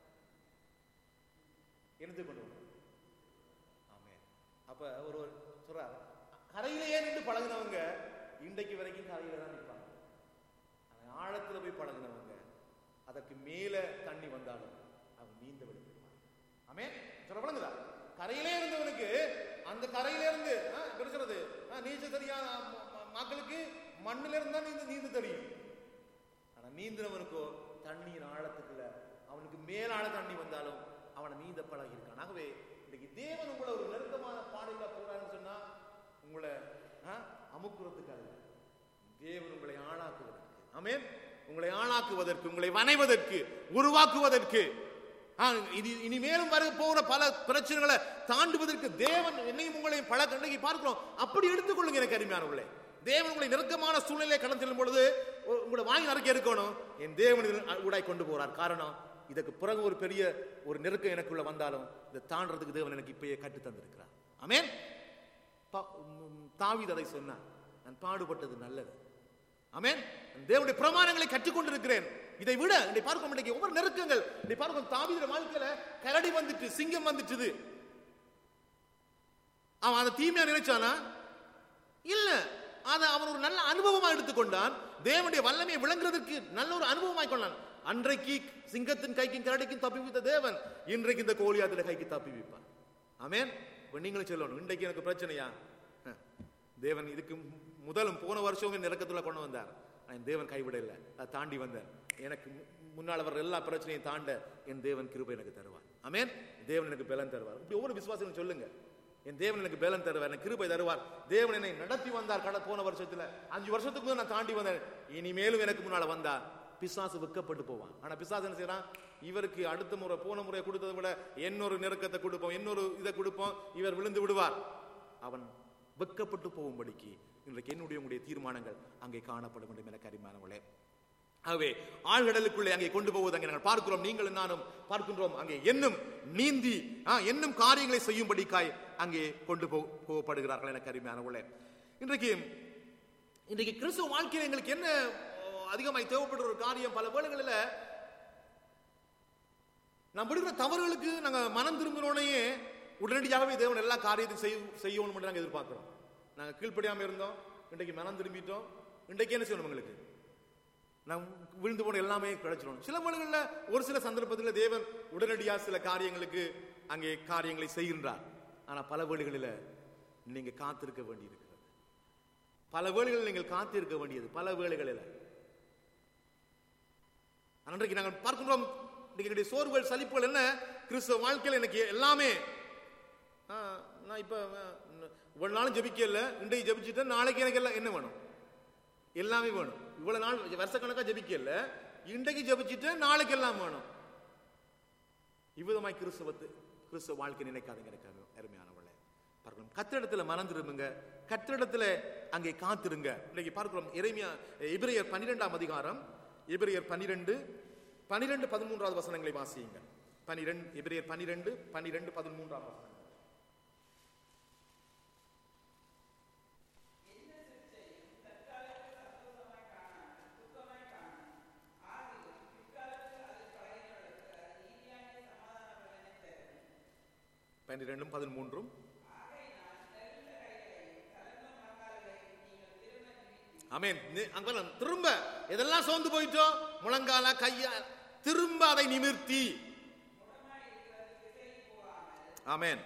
என்னது கொண்டு போனார்? ஆமென். அப்ப ஒரு சொல்றார், கரையிலேயே நின்று பழகினவங்க இன்றைக்கு வரைக்கும் கரையில தான் நிற்பாங்க. ஆழத்துல போய் பழகினவங்க அதற்கு மேல தண்ணி வந்தாலும் அவன் நீந்த விடுவான். ஆமென். சொல்ல பழங்குதா? கரையிலே இருந்தவனுக்கு அந்த கரையில இருந்து சொல்றது நீச்சல் தெரியாத மக்களுக்கு மண்ணில இருந்தா நீந்த தெரியும். ஆனா நீந்தினவனுக்கோ தண்ணீர் ஆழத்துக்குள்ள, அவனுக்கு மேலான தண்ணி வந்தாலும் அவனை நீந்த பழகி இருக்கான். ஆகவே இன்னைக்கு தேவன் உங்களை ஒரு நெருக்கமான பாதையில போறான்னு சொன்னா உங்களை அமுக்குறதுக்கு அல்ல, தேவன் உங்களை ஆளாக்குவதற்கு. ஆமென். உங்களை ஆளாக்குவதற்கு, உங்களை வணைவதற்கு, உருவாக்குவதற்கு, இனிமேலும் வர போகிற பல பிரச்சனைகளை தாண்டுவதற்கு தேவன் என்னையும் உங்களையும் பல கண்டைக்கு பார்க்கிறோம். அப்படி எடுத்துக்கொள்ளுங்க எனக்கு அருமையானவர்களே. தேவன் உங்களை நெருக்கமான சூழ்நிலையை கடந்து செல்லும் பொழுது உங்களை வாங்கி நறுக்க இருக்கணும். என் தேவன் ஊடாய் கொண்டு போறார். காரணம், இதற்கு பிறகு ஒரு பெரிய ஒரு நெருக்கம் எனக்குள்ள வந்தாலும் இதை தாண்டறதுக்கு தேவன் எனக்கு இப்பயே கற்று தந்திருக்கிறார். ஆமென். தாவீது அதை சொன்னார், நான் பாடுபட்டது நல்லது. ஆமென். தேவனுடைய பிரமாணங்களை கற்றுக்கொண்டிருக்கிறேன். இதை விட இதை பார்க்க மாட்டேங்க ஒவ்வொரு நெருக்கங்கள். இதை பார்க்க தாவீதுடைய வாழ்க்கையில கரடி வந்துட்டு, சிங்கம் வந்துட்டுது. அவன் அந்த தீமையா நினைச்சானா? இல்ல, அதை அவன் ஒரு நல்ல அனுபவமா எடுத்துக்கொண்டான். தேவனுடைய வல்லமையை விளங்குறதுக்கு நல்ல ஒரு அனுபவமாய் கொண்டான். அன்றைக்கு சிங்கத்தின் கைக்கும் கரடிக்கும் தப்பி வைத்த தேவன் இன்றைக்கு இந்த கோலியாத்தில கைக்கு தப்பி வைப்பார். ஆமென். இப்ப நீங்களும் சொல்லணும், இன்றைக்கு எனக்கு பிரச்சனையா? தேவன் இதுக்கு முதலும் போன வருஷம் நெருக்கத்துல கொண்டு வந்தார். தேவன் கைவிட இல்லை, அதை தாண்டி வந்தார். எனக்கு முன்னால் வர எல்லா பிரச்சனையும் தாண்ட என் தேவன் கிருபை எனக்கு தருவார். ஆமென். தேவன் எனக்கு பலன் தருவார். இப்படி ஒவ்வொரு விசுவாசம் சொல்லுங்க, என் தேவன் எனக்கு பலன் தருவார், எனக்கு கிருபை தருவார். தேவன் என்னை நடத்தி வந்தார். போன வருஷத்துல 5 வருஷத்துக்கு நான் தாண்டி வந்தேன். இனிமேலும் எனக்கு முன்னால வந்தா பிசாசு வெக்கப்பட்டு போவான். ஆனா பிசாசு என்ன செய்யறான்? இவருக்கு அடுத்த முறை போன முறை கொடுத்ததை விட இன்னொரு நெருக்கத்தை கொடுப்போம், இன்னொரு இதை கொடுப்போம், இவர் விழுந்து விடுவார். அவன் வெக்கப்பட்டு போகும்படிக்கு இன்றைக்கு என்னுடைய உங்களுடைய தீர்மானங்கள் அங்கே காணப்படும் என்று எனக்கு அருமையானவர்களே. ஆகவே ஆழ்கடலுக்குள்ளே அங்கே கொண்டு போவது அங்கே நாங்கள் பார்க்கிறோம், நீங்கள் நானும் பார்க்கின்றோம். அங்கே என்னும் நீந்தி என்னும் காரியங்களை செய்யும்படிக்காய் அங்கே கொண்டு போகப்படுகிறார்கள் எனக்கு அருமையானவர்களே. இன்றைக்கு கிறிஸ்துவ வாழ்க்கையில் எங்களுக்கு என்ன அதிகமாய் தேவைப்படுற ஒரு காரியம், பல வேளைகளில் நாம் விடுகிற தவறுகளுக்கு நாங்கள் மனம் திரும்பினோனையே உடனடியாகவே தேவன் எல்லா காரியத்தையும் செய்யணும் என்று நாங்கள் எதிர்பார்க்கிறோம். நாங்கள் கீழ்ப்படியாமல் இருந்தோம், இன்றைக்கு மனம் திரும்பிட்டோம், இன்றைக்கு என்ன செய்யணும்? உங்களுக்கு நாம் விழுந்து போன எல்லாமே கிடைச்சிடும். சில வேளைகளில் ஒரு சில சந்தர்ப்பத்தில் தேவன் உடனடியாக சில காரியங்களுக்கு அங்கே காரியங்களை செய்கின்றார். ஆனால் பல வேளைகளில் நீங்க காத்திருக்க வேண்டியிருக்கிறது. பல வேளைகளில் நீங்கள் காத்திருக்க வேண்டியது பல வேளைகளில். அன்றைக்கு நாங்கள் பார்க்கிறோம், எங்களுடைய சோர்வுகள் சலிப்புகள் என்ன, கிறிஸ்தவ வாழ்க்கையில் எனக்கு எல்லாமே நான் இப்ப ஒரு நாளும் ஜபிக்கல, இன்றைக்கு ஜபிச்சுட்டேன், நாளைக்கு எனக்கு எல்லாம் என்ன வேணும்? எல்லாமே வேணும். இவ்வளவு நாள் வருஷக்கணக்கா ஜெபிக்கல, இன்றைக்கு ஜெபிச்சுட்டு நாளைக்கு எல்லாம் வேணும். இவ்விதமாய் கிறிஸ்தவ வாழ்க்கை நினைக்காதீங்க. அருமையானவர்களே, பார்க்கலாம், கத்திரிடத்துல மனம் திரும்புங்க, கத்திரிடத்துல அங்கே காத்திருங்க. இன்னைக்கு பார்க்கிறோம் எபிரேயர் 12ஆம் அதிகாரம், எபிரேயர் 12:13 வசனங்களை வாசியுங்க. எபிரேயர் 12:13 வசனம். ஆமென். திரும்ப எதெல்லாம் சோர்ந்து போயிட்டோ, முழங்கால கையா திரும்ப அதை நிமிர்த்தி, ஆமென்,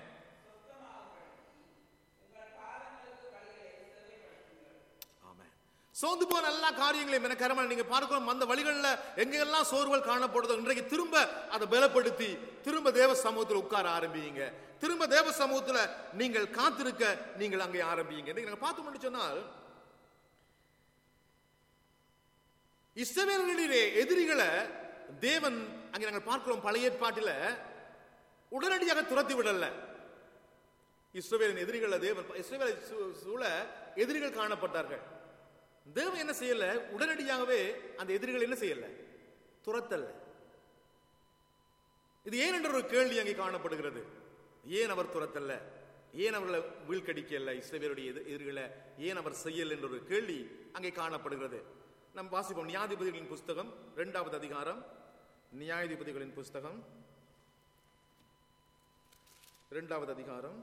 சோர்ந்து போன எல்லா காரியங்களையும் எனக்கரமா நீங்க பார்க்கணும். அந்த வழிகளில் எங்கெல்லாம் சோர்வுகள் காணப்படுதோ இன்றைக்கு திரும்ப அதை பலப்படுத்தி திரும்ப தேவ சமூகத்தில் உட்கார ஆரம்பிங்க. திரும்ப தேவ சமூகத்தில் நீங்கள் காத்திருக்க நீங்கள் அங்கே ஆரம்பிங்க. நாங்கள் பார்த்தோம்னு சொன்னால், இஸ்ரவேலிலே எதிரிகளை தேவன் அங்கே நாங்கள் பார்க்கிறோம், பழைய ஏற்பாட்டில் உடனடியாக துரத்தி விடல. இஸ்ரவேலின் எதிரிகளை தேவன், இஸ்ரவேலை சூழ எதிரிகள் காணப்பட்டார்கள். தேவன் என்ன செய்யல, உடனடியாகவே அந்த எதிரிகள் என்ன செய்யல, துரத்தல்ல. இது ஏன் என்ற ஒரு கேள்வி அங்கே காணப்படுகிறது. ஏன் அவர் துரத்தல்ல, ஏன் அவர்களை வீழ்கடிக்கல, இஸ்ரவேலுடைய எதிரிகளை ஏன் அவர் செய்யல என்ற ஒரு கேள்வி அங்கே காணப்படுகிறது. நாம் வாசிப்போம். நியாயாதிபதிகளின் புஸ்தகம் 2ஆவது அதிகாரம், நியாயாதிபதிகளின் புஸ்தகம் 2ஆவது அதிகாரம்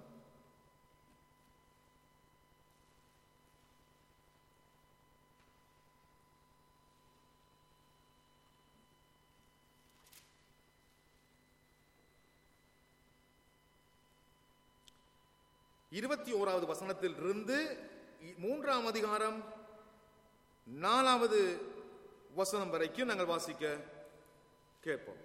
21வது வசனத்தில் இருந்து 3ஆம் அதிகாரம் 4வது வசனம் வரைக்கும் நாங்கள் வாசிக்க கேட்போம்.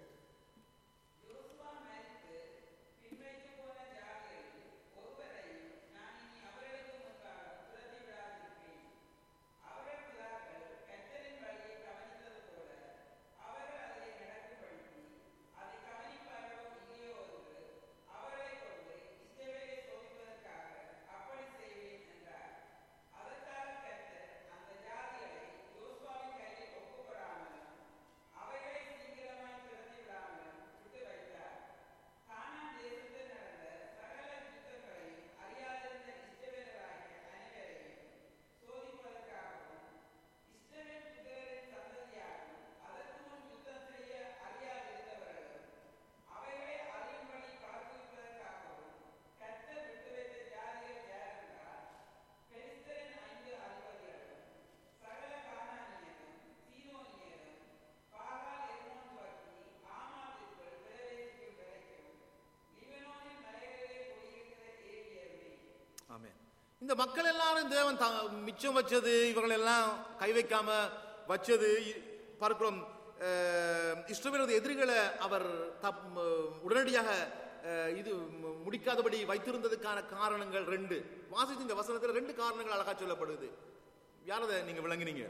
இந்த மக்கள் எல்லாரும் தேவன் மிச்சம் வச்சது, இவர்கள் எல்லாம் கை வைக்காம வச்சது பார்க்கிறோம். இஸ்ரவேலருடைய எதிரிகளை அவர் உடனடியாக இது முடிக்காதபடி வைத்திருந்ததுக்கான காரணங்கள் 2 வாசித்து இந்த வசனத்தில் 2 காரணங்கள் அழகா சொல்லப்படுது. யாரதை நீங்க விளங்கினீங்க?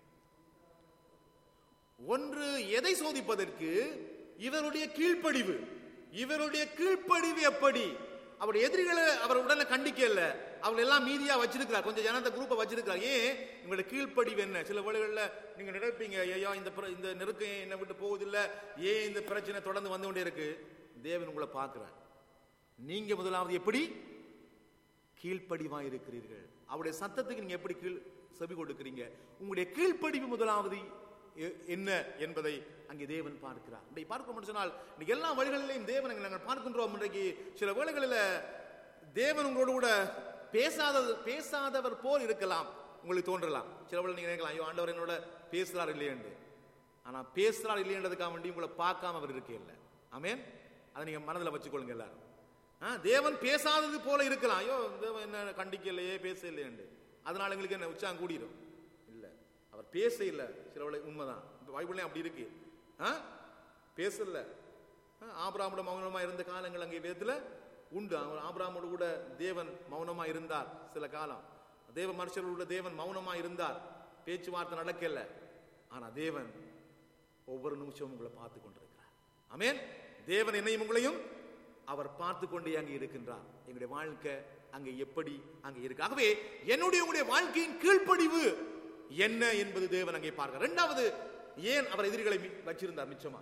ஒன்று, எதை சோதிப்பதற்கு? இவருடைய கீழ்ப்படிவு. இவருடைய கீழ்ப்படிவு எப்படி? அவருடைய எதிரிகளை அவர் உடனே கண்டிக்கல, அவங்க எல்லாம் மீதியா வச்சிருக்கிறார், கொஞ்சம் ஜனந்த குரூப்பை வச்சிருக்கிறார். ஏன்? உங்களுடைய கீழ்ப்படிவு என்ன? சில வேளைகளில் நீங்க நினைப்பீங்க, ஐயா இந்த நெருக்கம் என்னை விட்டு போவதில்லை, ஏன் இந்த பிரச்சனை தொடர்ந்து வந்து கொண்டே இருக்கு? தேவன் உங்களை பார்க்கிறார். நீங்க முதலாவது எப்படி கீழ்ப்படிவா இருக்கிறீர்கள், அவருடைய சத்தத்துக்கு நீங்க எப்படி செவி கொடுக்கிறீங்க, உங்களுடைய கீழ்ப்படிவு முதலாவது என்ன என்பதை அங்கே தேவன் பார்க்கிறார். இன்றைக்கு பார்க்க சொன்னால் இன்னைக்கு எல்லா வழிகளிலையும் தேவன் நாங்கள் பார்க்கின்றோம். இன்றைக்கு சில வேளைகளில் தேவன் உங்களோட கூட பேசாதவர் போல் இருக்கலாம், உங்களுக்கு தோன்றலாம். சில வேளை நீங்க நினைக்கலாம், ஐயோ ஆண்டவர் என்னோட பேசுறார் இல்லையென்று. ஆனா பேசுறார் இல்லையன்றதுக்காக வேண்டி உங்களை பார்க்காம அவர் இருக்கே இல்லை. ஆமென். அதை நீங்க மனதில் வச்சுக்கொள்ளுங்க எல்லாரும். தேவன் பேசாதது போல இருக்கலாம், ஐயோ தேவன் என்ன கண்டிக்க இல்லையே, பேச இல்லையென்று, அதனால எங்களுக்கு என்ன உற்சாகம் கூடிரும். இல்ல, அவர் பேச இல்லை. சில வேளை உண்மைதான், பைபிள்லயும் அப்படி இருக்கு. பேசல. ஆபிரகாமோட மௌனமா இருந்த காலங்கள் அங்கே வேதத்துல உண்டு. ஆபிரகாமோடு கூட தேவன் மௌனமா இருந்தார் சில காலம். தேவ மனுஷர்களோட தேவன் மௌனமா இருந்தார், பேச்சுவார்த்தை நடக்கல. ஆனா தேவன் ஒவ்வொரு நிமிஷமும் உங்களை பார்த்து கொண்டிருக்கிறார். ஆமென். தேவன் என்னையும் உங்களையும் அவர் பார்த்து கொண்டே அங்கே இருக்கின்றார். எங்களுடைய வாழ்க்கை அங்கே எப்படி அங்கே இருக்கு. ஆகவே என்னுடைய உங்களுடைய வாழ்க்கையின் கீழ்ப்படிவு என்ன என்பது தேவன் அங்கே பார்க்கிறார். இரண்டாவது, ஏன் அவர் எதிரிகளை வச்சிருந்தார் மிச்சமா?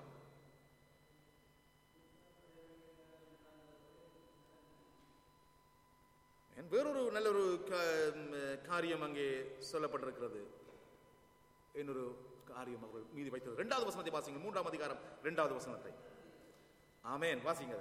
வேறொரு நல்ல ஒரு காரியம் அங்கே சொல்லப்பட்டிருக்கிறது. இன்னொரு காரியம் அவர்கள் மீதி வைத்தது. 2வது வசனத்தை வாசிங்க. 3ஆம் அதிகாரம் 2வது வசனத்தை. ஆமென். வாசிங்க.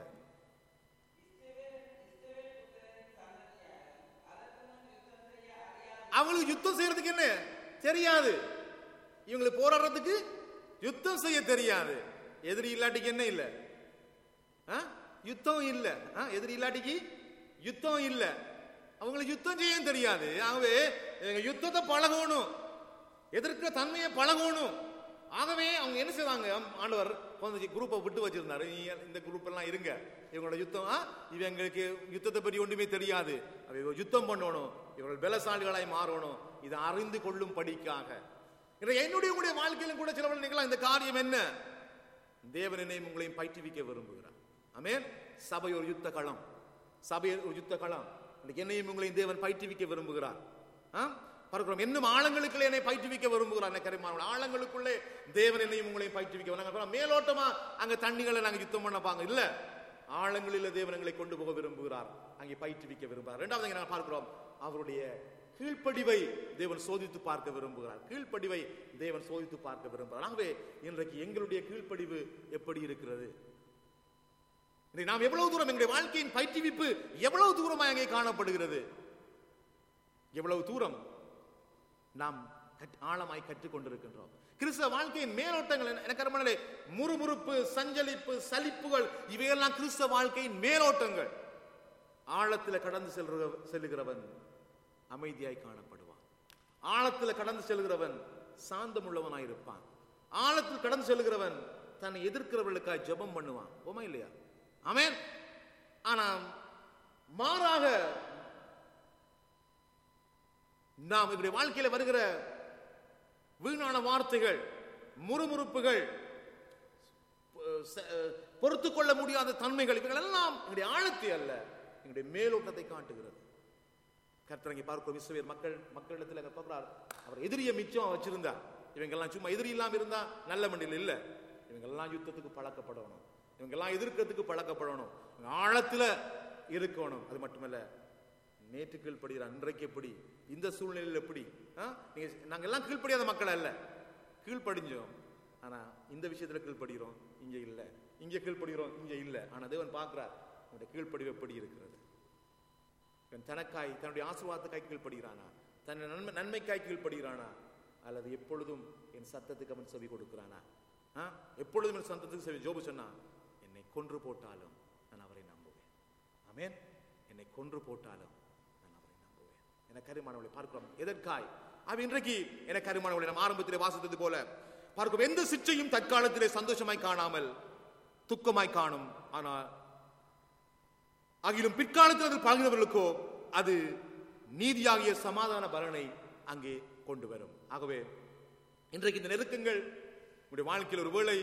அவங்களுக்கு யுத்தம் செய்யறதுக்கு என்ன தெரியாது, இவங்களுக்கு போராடுறதுக்கு யுத்தம் செய்ய தெரியாது. எதிரி இல்லாட்டிக்கு என்ன இல்ல? யுத்தம் இல்ல. எதிரி இல்லாட்டிக்கு யுத்தம் இல்ல. அவங்களுக்கு யுத்தம் செய்ய தெரியாது. ஆகவே யுத்தத்தை பழகணும், எதிர்க்கிற தன்மையை பழகணும். ஆகவே அவங்க என்ன செய்வாங்க? ஆண்டவர் குரூப்பை விட்டு வச்சிருந்தாரு. இந்த குரூப் எல்லாம் இருங்க, இவங்களோட யுத்தம் இவங்களுக்கு யுத்தத்தை பற்றி ஒன்றுமே தெரியாது, யுத்தம் பண்ணணும், இவர்கள் பலசாலிகளாய் மாறணும், இதை அறிந்து கொள்ளும் படிக்காக. என்னுடைய உங்களுடைய வாழ்க்கையிலும் கூட சில நிகழலாம் இந்த காரியம். என்ன? தேவன் என்னையும் உங்களையும் பயிற்றுவிக்க விரும்புகிறார். ஆமென். சபை ஒரு யுத்த களம், சபை ஒரு யுத்த களம். என்னையும் உங்களையும் தேவன் பயிற்றுவிக்க விரும்புகிறார். பார்க்கிறோம், இன்னும் ஆழங்களுக்குள்ளே என்னை பயிற்றுவிக்க விரும்புகிறார். ஆழங்களுக்குள்ளே தேவன் என்னையும் உங்களையும் பயிற்றுவிக்க. மேலோட்டமா அங்க தண்ணிகளை நாங்க யுத்தம் பண்ணப்பாங்க இல்ல, ஆழங்களில் தேவன் எங்களை கொண்டு போக விரும்புகிறார், அங்கே பயிற்றுவிக்க விரும்புகிறார். இரண்டாவது நாங்கள் பார்க்கிறோம், அவருடைய கீழ்ப்படிவை தேவன் சோதித்து பார்க்க விரும்புகிறார். கீழ்ப்படிவை தேவன் சோதித்து பார்க்க விரும்புகிறார். ஆகவே இன்றைக்கு எங்களுடைய கீழ்ப்படிவு எப்படி இருக்கிறது? நாம் எவ்வளவு தூரம், எங்களுடைய வாழ்க்கையின் பயிற்றுவிப்பு எவ்வளவு தூரமாக அங்கே காணப்படுகிறது? எவ்வளவு தூரம் நாம் ஆழமாய் கற்றுக்கொண்டிருக்கின்றோம்? கிறிஸ்தவ வாழ்க்கையின் மேலோட்டங்கள் எனக்கு முறுமுறுப்பு, சஞ்சலிப்பு, சலிப்புகள் இவையெல்லாம் கிறிஸ்தவ வாழ்க்கையின் மேலோட்டங்கள். ஆழத்தில் கடந்து செல்லுகிறவன் அமைதியாய் காணப்படுவான். ஆழத்தில் கடந்து செல்கிறவன் சாந்தம் உள்ளவனாயிருப்பான். ஆழத்தில் கடந்து செல்கிறவன் தன்னை எதிர்க்கிறவர்களுக்காக ஜெபம் பண்ணுவான். ஓமா இல்லையா? ஆமென். ஆனா மாறாக நாம் இப்படி வாழ்க்கையில வருகிற வீணான வார்த்தைகள், முறுமுறுப்புகள், பொறுத்துக் கொள்ள முடியாத தன்மைகள், இவைகள் எல்லாம் எங்களுடைய ஆழத்தை அல்ல, எங்களுடைய மேலோட்டத்தை காட்டுகிறது. கர்த்தர் பார்க்கிறோம், இஸ்ரவேல் மக்களிடத்தில் பார்க்கிறார், அவர் எதிரியை மிச்சம் வச்சிருந்தார். இவங்கெல்லாம் சும்மா எதிரி இல்லாம இருந்தா நல்ல மண்டியில் இல்ல, இவங்கெல்லாம் யுத்தத்துக்கு பழக்கப்படணும், இவங்கெல்லாம் எதிர்க்கிறதுக்கு பழக்கப்படணும், ஆழத்துல இருக்கணும். அது மட்டுமல்ல, நேற்று கீழ்படுகிற அன்றைக்கு எப்படி, இந்த சூழ்நிலையில் எப்படி? நாங்க எல்லாம் கீழ்ப்படியாத மக்கள் அல்ல, கீழ்ப்படிஞ்சோம். ஆனா இந்த விஷயத்துல கீழ்ப்படுகிறோம், இங்க இல்ல, இங்க கீழ்ப்படுகிறோம், இங்க இல்ல. ஆனா தேவன் பார்க்கிறார் உங்களுடைய கீழ்ப்படிவு எப்படி இருக்கிறது. தனக்காய், தன்னுடைய ஆசீர்வாதத்துக்காய் கீழ்ப்படுகிறானா, தன் நன்மைக்காய் கீழ்ப்படுகிறானா, அல்லது எப்பொழுதும் என் சத்தத்துக்கு அவன் செவி கொடுக்கிறானா? எப்பொழுதும் என் சத்தத்துக்கு செவி. ஜோபு சொன்னா, என்னை கொன்று போட்டாலும் நான் அவரை நம்புவேன். ஆமென். என்னை கொன்று போட்டாலும் நான் அவரை நம்புவேன். என கருமானவளை பார்க்கிறோம். எதற்காய்? அவன் இன்றைக்கு என கருமானவளை நாம் ஆரம்பத்திலே வாசித்தது போல பார்க்கிறோம், எந்த சிற்றையும் தற்காலத்திலே சந்தோஷமாய் காணாமல் துக்கமாய் காணும். ஆனால் ஆகிலும் பிற்காலத்தில் அதில் பழகினவர்களுக்கோ அது நீதியாகிய சமாதான பலனை அங்கே கொண்டு வரும். ஆகவே இன்றைக்கு இந்த நெருக்கங்கள் உங்களுடைய வாழ்க்கையில் ஒருவேளை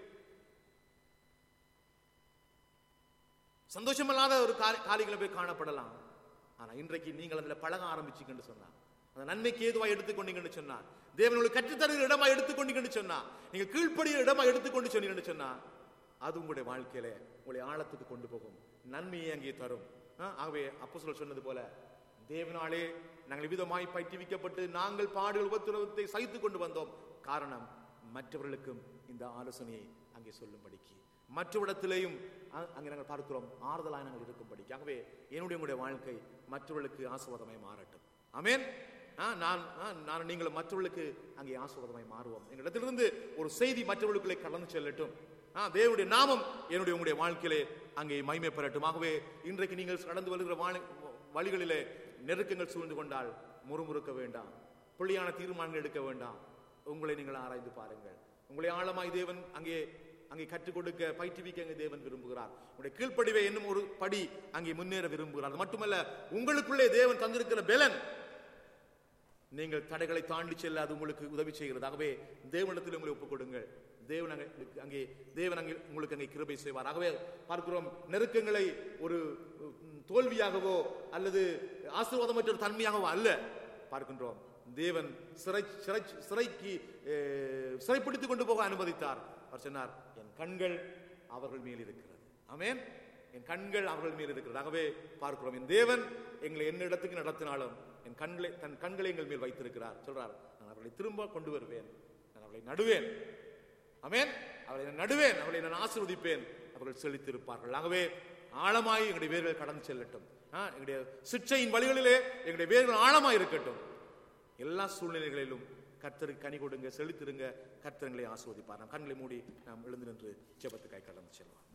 சந்தோஷமில்லாத ஒரு காரியங்களை போய் காணப்படலாம். ஆனா இன்றைக்கு நீங்கள் அதில் பழக ஆரம்பிச்சீங்கன்னு சொன்னா, அந்த நன்மைக்கு ஏதுவாக எடுத்துக்கொண்டீங்கன்னு சொன்னா, தேவனுடைய கற்றுத்தருகிற இடமா எடுத்துக்கொண்டீங்கன்னு சொன்னா, நீங்க கீழ்ப்படிய இடமா எடுத்துக்கொண்டு சொன்னீங்கன்னு சொன்னா, அது உங்களுடைய வாழ்க்கையில உங்களை ஆழத்துக்கு கொண்டு போகும், நன்மையை அங்கே தரும். ஆகவே அப்போஸ்தலர் சொன்னது போல, தேவனாலே நாங்கள் விதமாய் பயிற்றுவிக்கப்பட்டு நாங்கள் பாடுகள் உபத்திரவத்தை சகித்துக் கொண்டு வந்தோம். காரணம், மற்றவர்களுக்கும் இந்த ஆலோசனையை அங்கே சொல்லும்படிக்கு, மற்றவரிடத்திலேயும் அங்கே நாங்கள் பார்க்கிறோம் ஆறுதலாக நாங்கள் இருக்கும்படிக்கு. ஆகவே என்னுடைய உங்களுடைய வாழ்க்கை மற்றவர்களுக்கு ஆசீர்வாதமாய் மாறட்டும். ஆமென். நான் நீங்களும் மற்றவர்களுக்கு அங்கே ஆசீர்வாதமாய் மாறுவோம். எங்களிடத்திலிருந்து ஒரு செய்தி மற்றவர்களுக்குள்ளே கடந்து செல்லட்டும். தேவனுடைய நாமம் என்னுடைய உங்களுடைய வாழ்க்கையிலே அங்கே மகிமை பெறட்டும். ஆகவே இன்றைக்கு நீங்கள் கடந்து வருகிற வழிகளிலே நெருக்கங்கள் சூழ்ந்து கொண்டால் முறுமுறுக்க வேண்டாம், புள்ளியான தீர்மானங்கள் எடுக்க வேண்டாம். உங்களை நீங்கள் ஆராய்ந்து பாருங்கள். உங்களை ஆழமாய் தேவன் அங்கே கற்றுக் கொடுக்க, பயிற்றுவிக்க அங்கே தேவன் விரும்புகிறார். உங்களுடைய கீழ்ப்படிவை என்னும் ஒரு படி அங்கே முன்னேற விரும்புகிறார். அது மட்டுமல்ல, உங்களுக்குள்ளே தேவன் தந்திருக்கிற பலன் நீங்கள் தடைகளை தாண்டி செல்ல அது உங்களுக்கு உதவி செய்கிறது. ஆகவே தேவனிடத்தில் உங்களை ஒப்புக் கொடுங்கள். தேவன் அங்கே உங்களுக்கு அங்கே கிருபை செய்வார். ஆகவே பார்க்கிறோம், நெருக்கங்களை ஒரு தோல்வியாகவோ அல்லது ஆசீர்வாதமற்ற ஒரு தன்மையாகவோ அல்ல பார்க்கின்றோம். தேவன் சிறைப்பிடித்துக் கொண்டு போக அனுமதித்தார். அவர் சொன்னார், என் கண்கள் அவர்கள் மேல் இருக்கிறது. ஆமென். என் கண்கள் அவர்கள் மேல் இருக்கிறது. ஆகவே பார்க்கிறோம், என் தேவன் எங்களை என்ன இடத்துக்கு நடத்தினாலும் தன் கண்களை எங்கள் மேல் வைத்திருக்கிறார். சொல்றார், நான் அவர்களை திரும்ப கொண்டு வருவேன், நான் அவர்களை நடுவேன். ஆமென். அவர்களை நான் நடுவேன், அவர்களை நான் ஆசீர்வதிப்பேன், அவர்கள் செழித்திருப்பார்கள். ஆகவே ஆழமாய் எங்களுடைய வேர்கள் கடந்து செல்லட்டும். எங்களுடைய சிற்றையின் வழிகளிலே எங்களுடைய வேர்கள் ஆழமாய் இருக்கட்டும். எல்லா சூழ்நிலைகளிலும் கர்த்தருக்கு கனி கொடுங்க, செழித்திருங்க. கர்த்தர் எங்களை ஆசீர்வதிப்பார். நாம் கண்களை மூடி நாம் எழுந்து நின்று ஜெபத்துக்காய் கடந்து செல்வோம்.